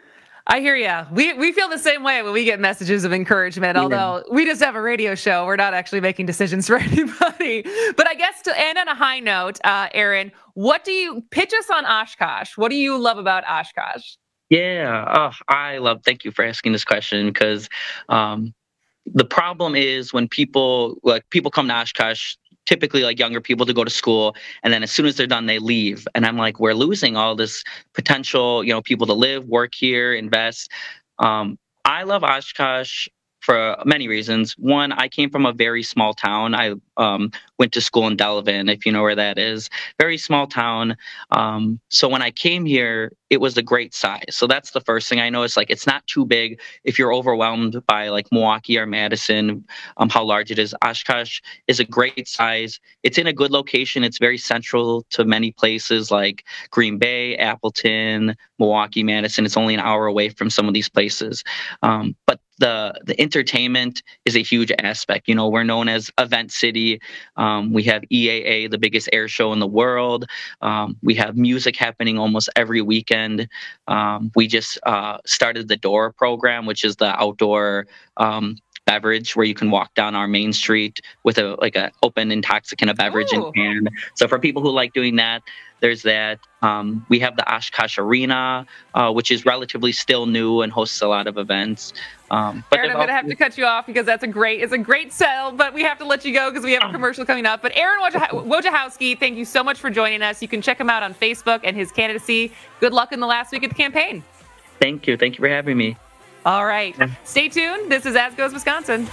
I hear ya. We we feel the same way when we get messages of encouragement, Yeah. although we just have a radio show. We're not actually making decisions for anybody. But I guess to end on a high note, uh, Aaron, what do you pitch us on Oshkosh? What do you love about Oshkosh? Yeah, oh, I love, thank you for asking this question because um, the problem is when people, like people come to Oshkosh, typically like younger people to go to school. And then as soon as they're done, they leave. And I'm like, we're losing all this potential, you know, people to live, work here, invest. Um, I love Oshkosh for many reasons. One, I came from a very small town. I um, went to school in Delavan, if you know where that is. Very small town. Um, so when I came here, it was a great size. So that's the first thing I noticed. Like, it's not too big. If you're overwhelmed by like Milwaukee or Madison, um, how large it is, Oshkosh is a great size. It's in a good location. It's very central to many places like Green Bay, Appleton, Milwaukee, Madison. It's only an hour away from some of these places. Um, but the the entertainment is a huge aspect. You know, we're known as Event City. Um, we have E A A, the biggest air show in the world. Um, we have music happening almost every weekend. Um, we just uh, started the Door program, which is the outdoor um, beverage where you can walk down our main street with a like an open intoxicant, a beverage Ooh. in hand. So for people who like doing that, there's that. Um, we have the Oshkosh Arena, uh, which is relatively still new and hosts a lot of events. Um, but Aaron, I'm there's going to have to cut you off because that's a great, it's a great sell, but we have to let you go because we have a commercial coming up. But Aaron Wojciech- Wojciechowski, thank you so much for joining us. You can check him out on Facebook and his candidacy. Good luck in the last week of the campaign. Thank you. Thank you for having me. All right. Stay tuned. This is As Goes Wisconsin.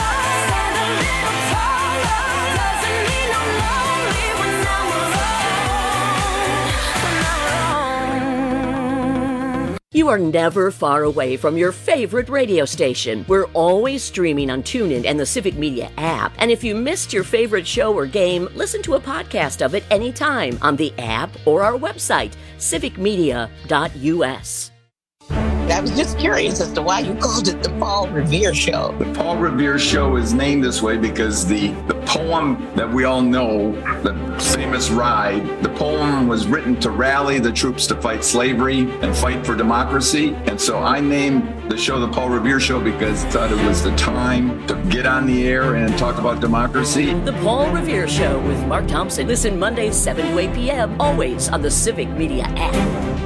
You are never far away from your favorite radio station. We're always streaming on TuneIn and the Civic Media app. And if you missed your favorite show or game, listen to a podcast of it anytime on the app or our website, civic media dot u s. I was just curious as to why you called it the Paul Revere Show. The Paul Revere Show is named this way because the, the poem that we all know, the famous Ride, the poem was written to rally the troops to fight slavery and fight for democracy. And so I named the show the Paul Revere Show because I thought it was the time to get on the air and talk about democracy. The Paul Revere Show with Mark Thompson. Listen Mondays seven to eight p.m. always on the Civic Media app.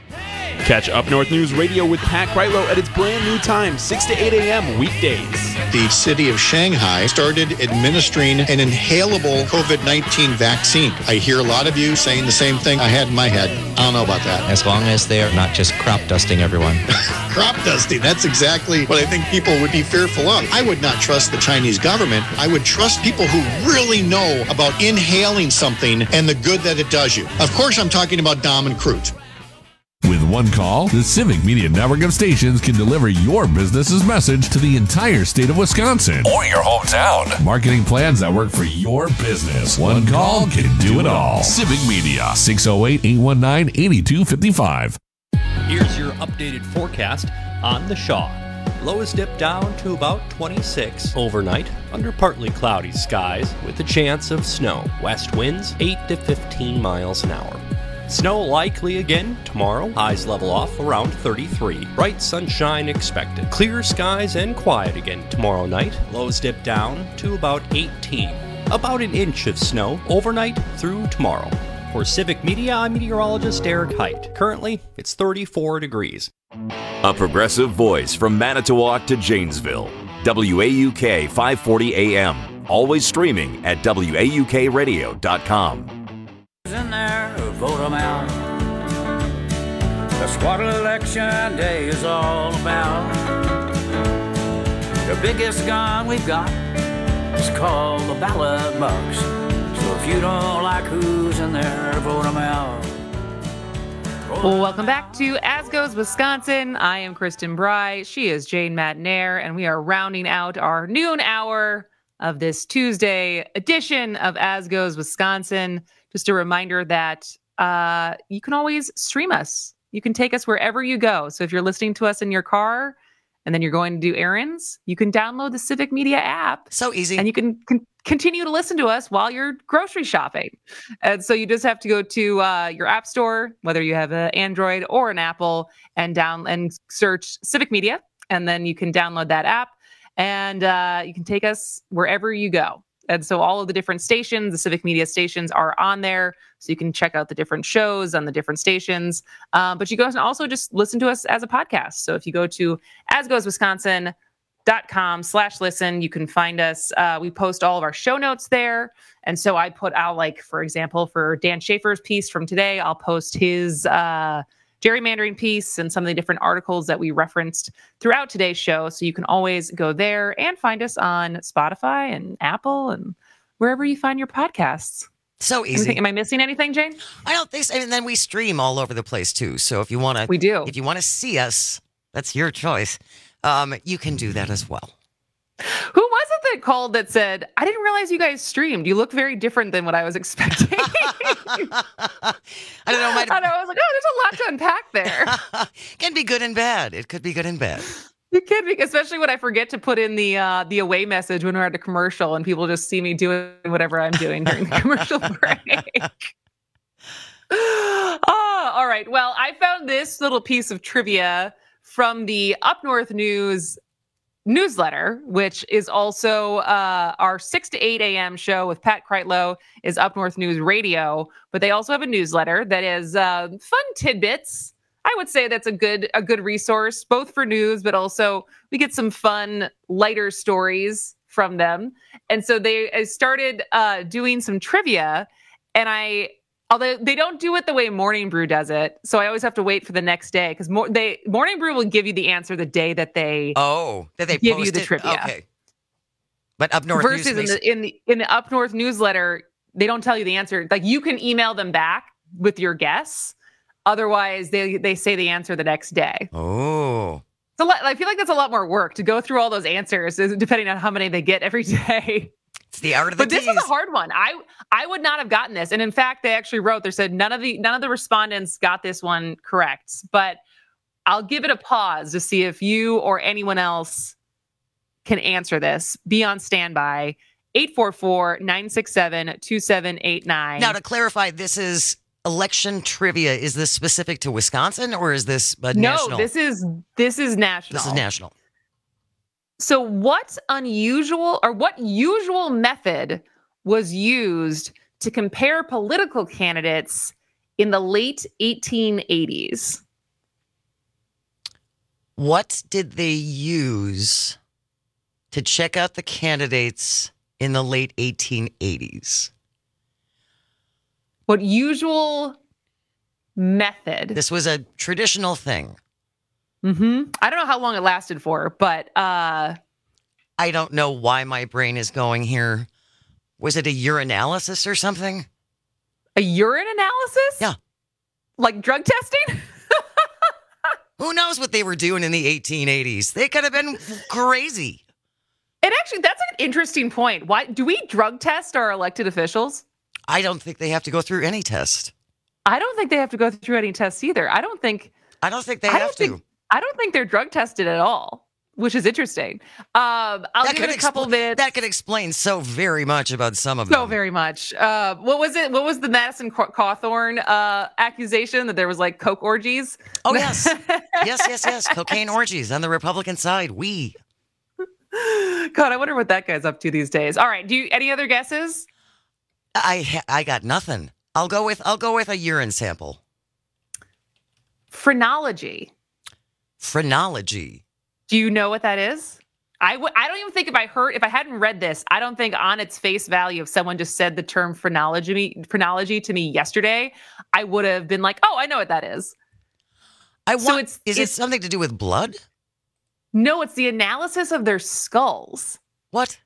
Catch Up North News Radio with Pat Kreitlow at its brand new time, six to eight a.m. weekdays. the city of Shanghai started administering an inhalable COVID nineteen vaccine. I hear a lot of you saying the same thing I had in my head. I don't know about that. As long as they're not just crop dusting everyone. Crop dusting, that's exactly what I think people would be fearful of. I would not trust the Chinese government. I would trust people who really know about inhaling something and the good that it does you. Of course, I'm talking about Dom and Crute. With one call, the Civic Media network of stations can deliver your business's message to the entire state of Wisconsin or your hometown. Marketing plans that work for your business. One call can do it all. Civic Media, six oh eight, eight one nine, eight two five five. Here's your updated forecast on the Shaw. Lows dip down to about twenty-six overnight under partly cloudy skies with a chance of snow. West winds eight to fifteen miles an hour. Snow likely again tomorrow. Highs level off around thirty-three. Bright sunshine expected. Clear skies and quiet again tomorrow night. Lows dip down to about eighteen. About an inch of snow overnight through tomorrow. For Civic Media, I'm meteorologist Eric Height. Currently, it's thirty-four degrees. A progressive voice from Manitowoc to Janesville. W A U K five forty A M. Always streaming at W A U K radio dot com. In there, vote them out. That's what election day is all about. The biggest gun we've got is called the ballot box. So if you don't like who's in there, vote them out. Well, welcome back to As Goes Wisconsin. I am Kristen Bry. She is Jane Madnair, and we are rounding out our noon hour of this Tuesday edition of As Goes Wisconsin. Just a reminder that uh, you can always stream us. You can take us wherever you go. So if you're listening to us in your car and then you're going to do errands, you can download the Civic Media app. So easy. And you can con- continue to listen to us while you're grocery shopping. And so you just have to go to uh, your app store, whether you have an Android or an Apple, and down and search Civic Media. And then you can download that app and uh, you can take us wherever you go. And so all of the different stations, the Civic Media stations are on there. So you can check out the different shows on the different stations. Uh, but you guys can also just listen to us as a podcast. So if you go to asgoeswisconsin.com slash listen, you can find us. Uh, we post all of our show notes there. And so I put out, like, for example, for Dan Schaefer's piece from today, I'll post his uh, gerrymandering piece and some of the different articles that we referenced throughout today's show. So you can always go there and find us on Spotify and Apple and wherever you find your podcasts. So easy. Anything, am I missing anything, Jane? I don't think so. And then we stream all over the place too. So if you want to, we do. If you want to see us, that's your choice. Um, you can do that as well. Who was it that called that said, I didn't realize you guys streamed. You look very different than what I was expecting. I don't know. Might I, know I was like, oh, there's a lot to unpack there. Can be good and bad. It could be good and bad. You can be, especially when I forget to put in the uh, the away message when we're at a commercial and people just see me doing whatever I'm doing during the commercial break. Oh, all right. Well, I found this little piece of trivia from the Up North News newsletter, which is also uh, our six to eight a.m. show with Pat Kreitlow is Up North News Radio, but they also have a newsletter that is uh, fun tidbits. I would say that's a good a good resource, both for news, but also we get some fun, lighter stories from them. And so they I started uh, doing some trivia, and I Although they don't do it the way Morning Brew does it, so I always have to wait for the next day because mo- they Morning Brew will give you the answer the day that they oh that they give post you the it? trivia. Okay, but Up North versus News in the in the in the Up North newsletter, they don't tell you the answer. Like you can email them back with your guess. Otherwise, they they say the answer the next day. Oh, so I feel like that's a lot more work to go through all those answers, depending on how many they get every day. It's the art of the But this tease. was a hard one. I I would not have gotten this. And in fact, they actually wrote, they said none of the none of the respondents got this one correct. But I'll give it a pause to see if you or anyone else can answer this. Be on standby. eight four four, nine six seven, two seven eight nine. Now, to clarify, this is election trivia. Is this specific to Wisconsin or is this uh, no, national? No, this is this is national. This is national. So what unusual or what usual method was used to compare political candidates in the late eighteen eighties? What did they use to check out the candidates in the late eighteen eighties. What usual method? This was a traditional thing. Mm-hmm. I don't know how long it lasted for, but uh, I don't know why my brain is going here. Was it a urinalysis or something? A urine analysis? Yeah. Like drug testing? Who knows what they were doing in the eighteen eighties? They could have been crazy. And actually, that's an interesting point. Why do we drug test our elected officials? I don't think they have to go through any test. I don't think they have to go through any tests either. I don't think. I don't think they I have don't to. Think, I don't think they're drug tested at all, which is interesting. Um, I'll that give it a couple expl- minutes. That could explain so very much about some of So them. very much. Uh, what was it? What was the Madison Caw- Cawthorn uh, accusation that there was like coke orgies? Oh, yes. yes, yes, yes. Cocaine orgies on the Republican side. We. God, I wonder what that guy's up to these days. All right. Do you any other guesses? I ha- I got nothing. I'll go with I'll go with a urine sample. Phrenology. Phrenology. Do you know what that is? I w- I don't even think if I heard, if I hadn't read this, I don't think on its face value, if someone just said the term phrenology, phrenology to me yesterday, I would have been like, oh, I know what that is. I want, so it's, is it's, it something to do with blood? No, it's the analysis of their skulls. What?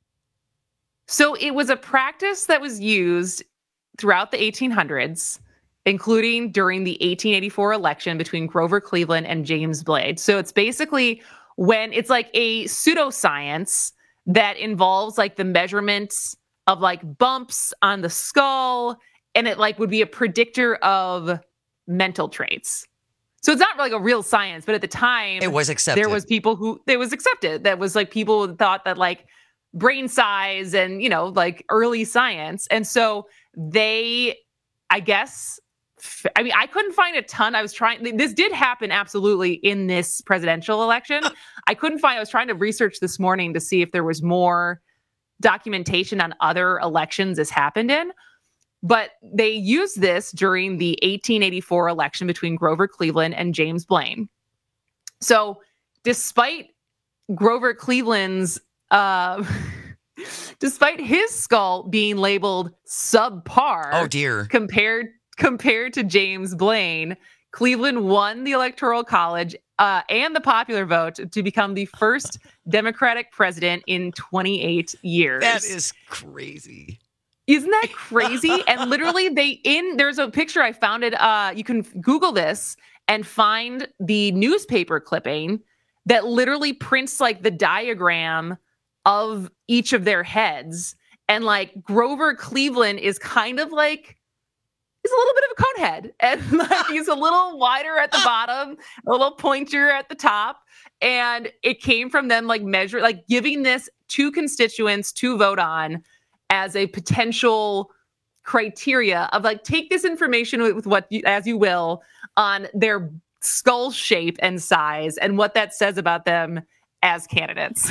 So it was a practice that was used throughout the eighteen hundreds, including during the eighteen eighty-four election between Grover Cleveland and James Blade. So it's basically when it's like a pseudoscience that involves like the measurements of like bumps on the skull, and it like would be a predictor of mental traits. So it's not like a real science, but at the time it was accepted. There was people who it was accepted. That was like people who thought that like brain size and, you know, like early science. And so they, I guess, I mean, I couldn't find a ton. I was trying, this did happen absolutely in this presidential election. I couldn't find, I was trying to research this morning to see if there was more documentation on other elections this happened in. But they used this during the eighteen eighty-four election between Grover Cleveland and James Blaine. So despite Grover Cleveland's, uh, despite his skull being labeled subpar, oh dear, compared compared to James Blaine, Cleveland won the Electoral College uh, and the popular vote to become the first Democratic president in twenty-eight years. That is crazy. Isn't that crazy? And literally they in there's a picture I found it. Uh, you can Google this and find the newspaper clipping that literally prints like the diagram of each of their heads. And like Grover Cleveland is kind of like, he's a little bit of a cone head. And like he's a little wider at the bottom, a little pointier at the top. And it came from them like measure, like giving this to constituents to vote on as a potential criteria of like, take this information with, with what you, as you will on their skull shape and size and what that says about them as candidates.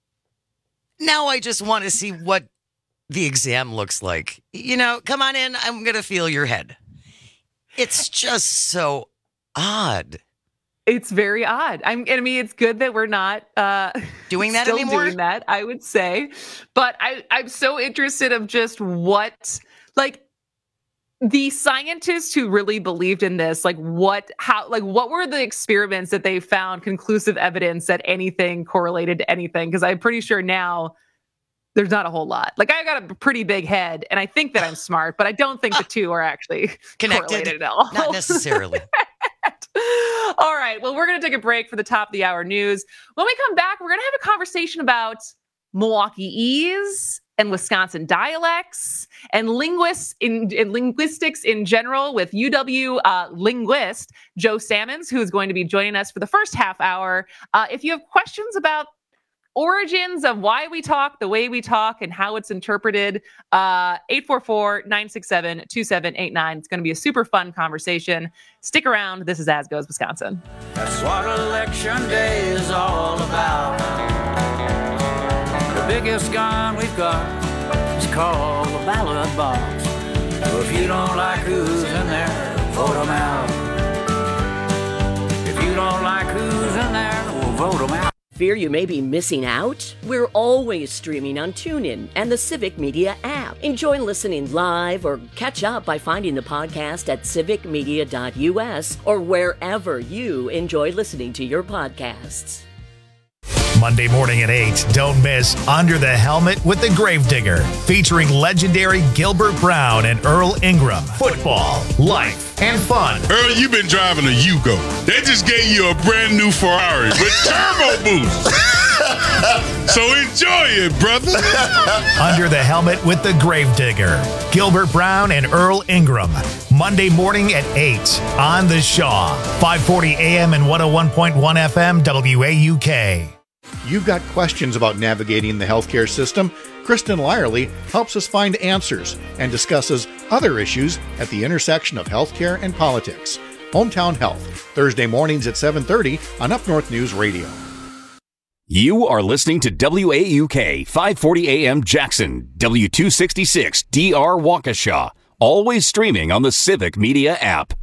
Now I just want to see what the exam looks like. You know, come on in. I'm going to feel your head. It's just so odd. It's very odd. I'm, I mean, it's good that we're not uh, doing that still anymore. Doing that, I would say. But I, I'm so interested of just what, like, the scientists who really believed in this, like, what, how, like, what were the experiments that they found conclusive evidence that anything correlated to anything? Because I'm pretty sure now there's not a whole lot. Like, I got a pretty big head, and I think that I'm smart, but I don't think the two are actually connected correlated at all. Not necessarily. All right. Well, we're going to take a break for the top of the hour news. When we come back, we're going to have a conversation about Milwaukeeese and Wisconsin dialects and linguists in, in linguistics in general with U W uh, linguist Joe Salmons, who is going to be joining us for the first half hour. Uh, if you have questions about origins of why we talk the way we talk and how it's interpreted, uh, eight four four, nine six seven, two seven eight nine. It's going to be a super fun conversation. Stick around. This is As Goes Wisconsin. That's what election day is all about. The biggest gun we've got is called the ballot box. So if you don't like who's in there, vote them out. If you don't like who's in there, we'll vote them out. Fear you may be missing out? We're always streaming on TuneIn and the Civic Media app. Enjoy listening live or catch up by finding the podcast at civic media dot u s or wherever you enjoy listening to your podcasts. Monday morning at eight, don't miss Under the Helmet with the Gravedigger, featuring legendary Gilbert Brown and Earl Ingram. Football, life, and fun. Earl, you've been driving a Yugo. They just gave you a brand new Ferrari with turbo boost. So enjoy it, brother. Under the Helmet with the Gravedigger, Gilbert Brown and Earl Ingram. Monday morning at eight on The Shaw, five forty A M and one oh one point one F M W A U K. You've got questions about navigating the healthcare system? Kristen Lyerly helps us find answers and discusses other issues at the intersection of healthcare and politics. Hometown Health, Thursday mornings at seven thirty on Up North News Radio. You are listening to W A U K five forty A M Jackson, W two sixty-six D R Waukesha, always streaming on the Civic Media app.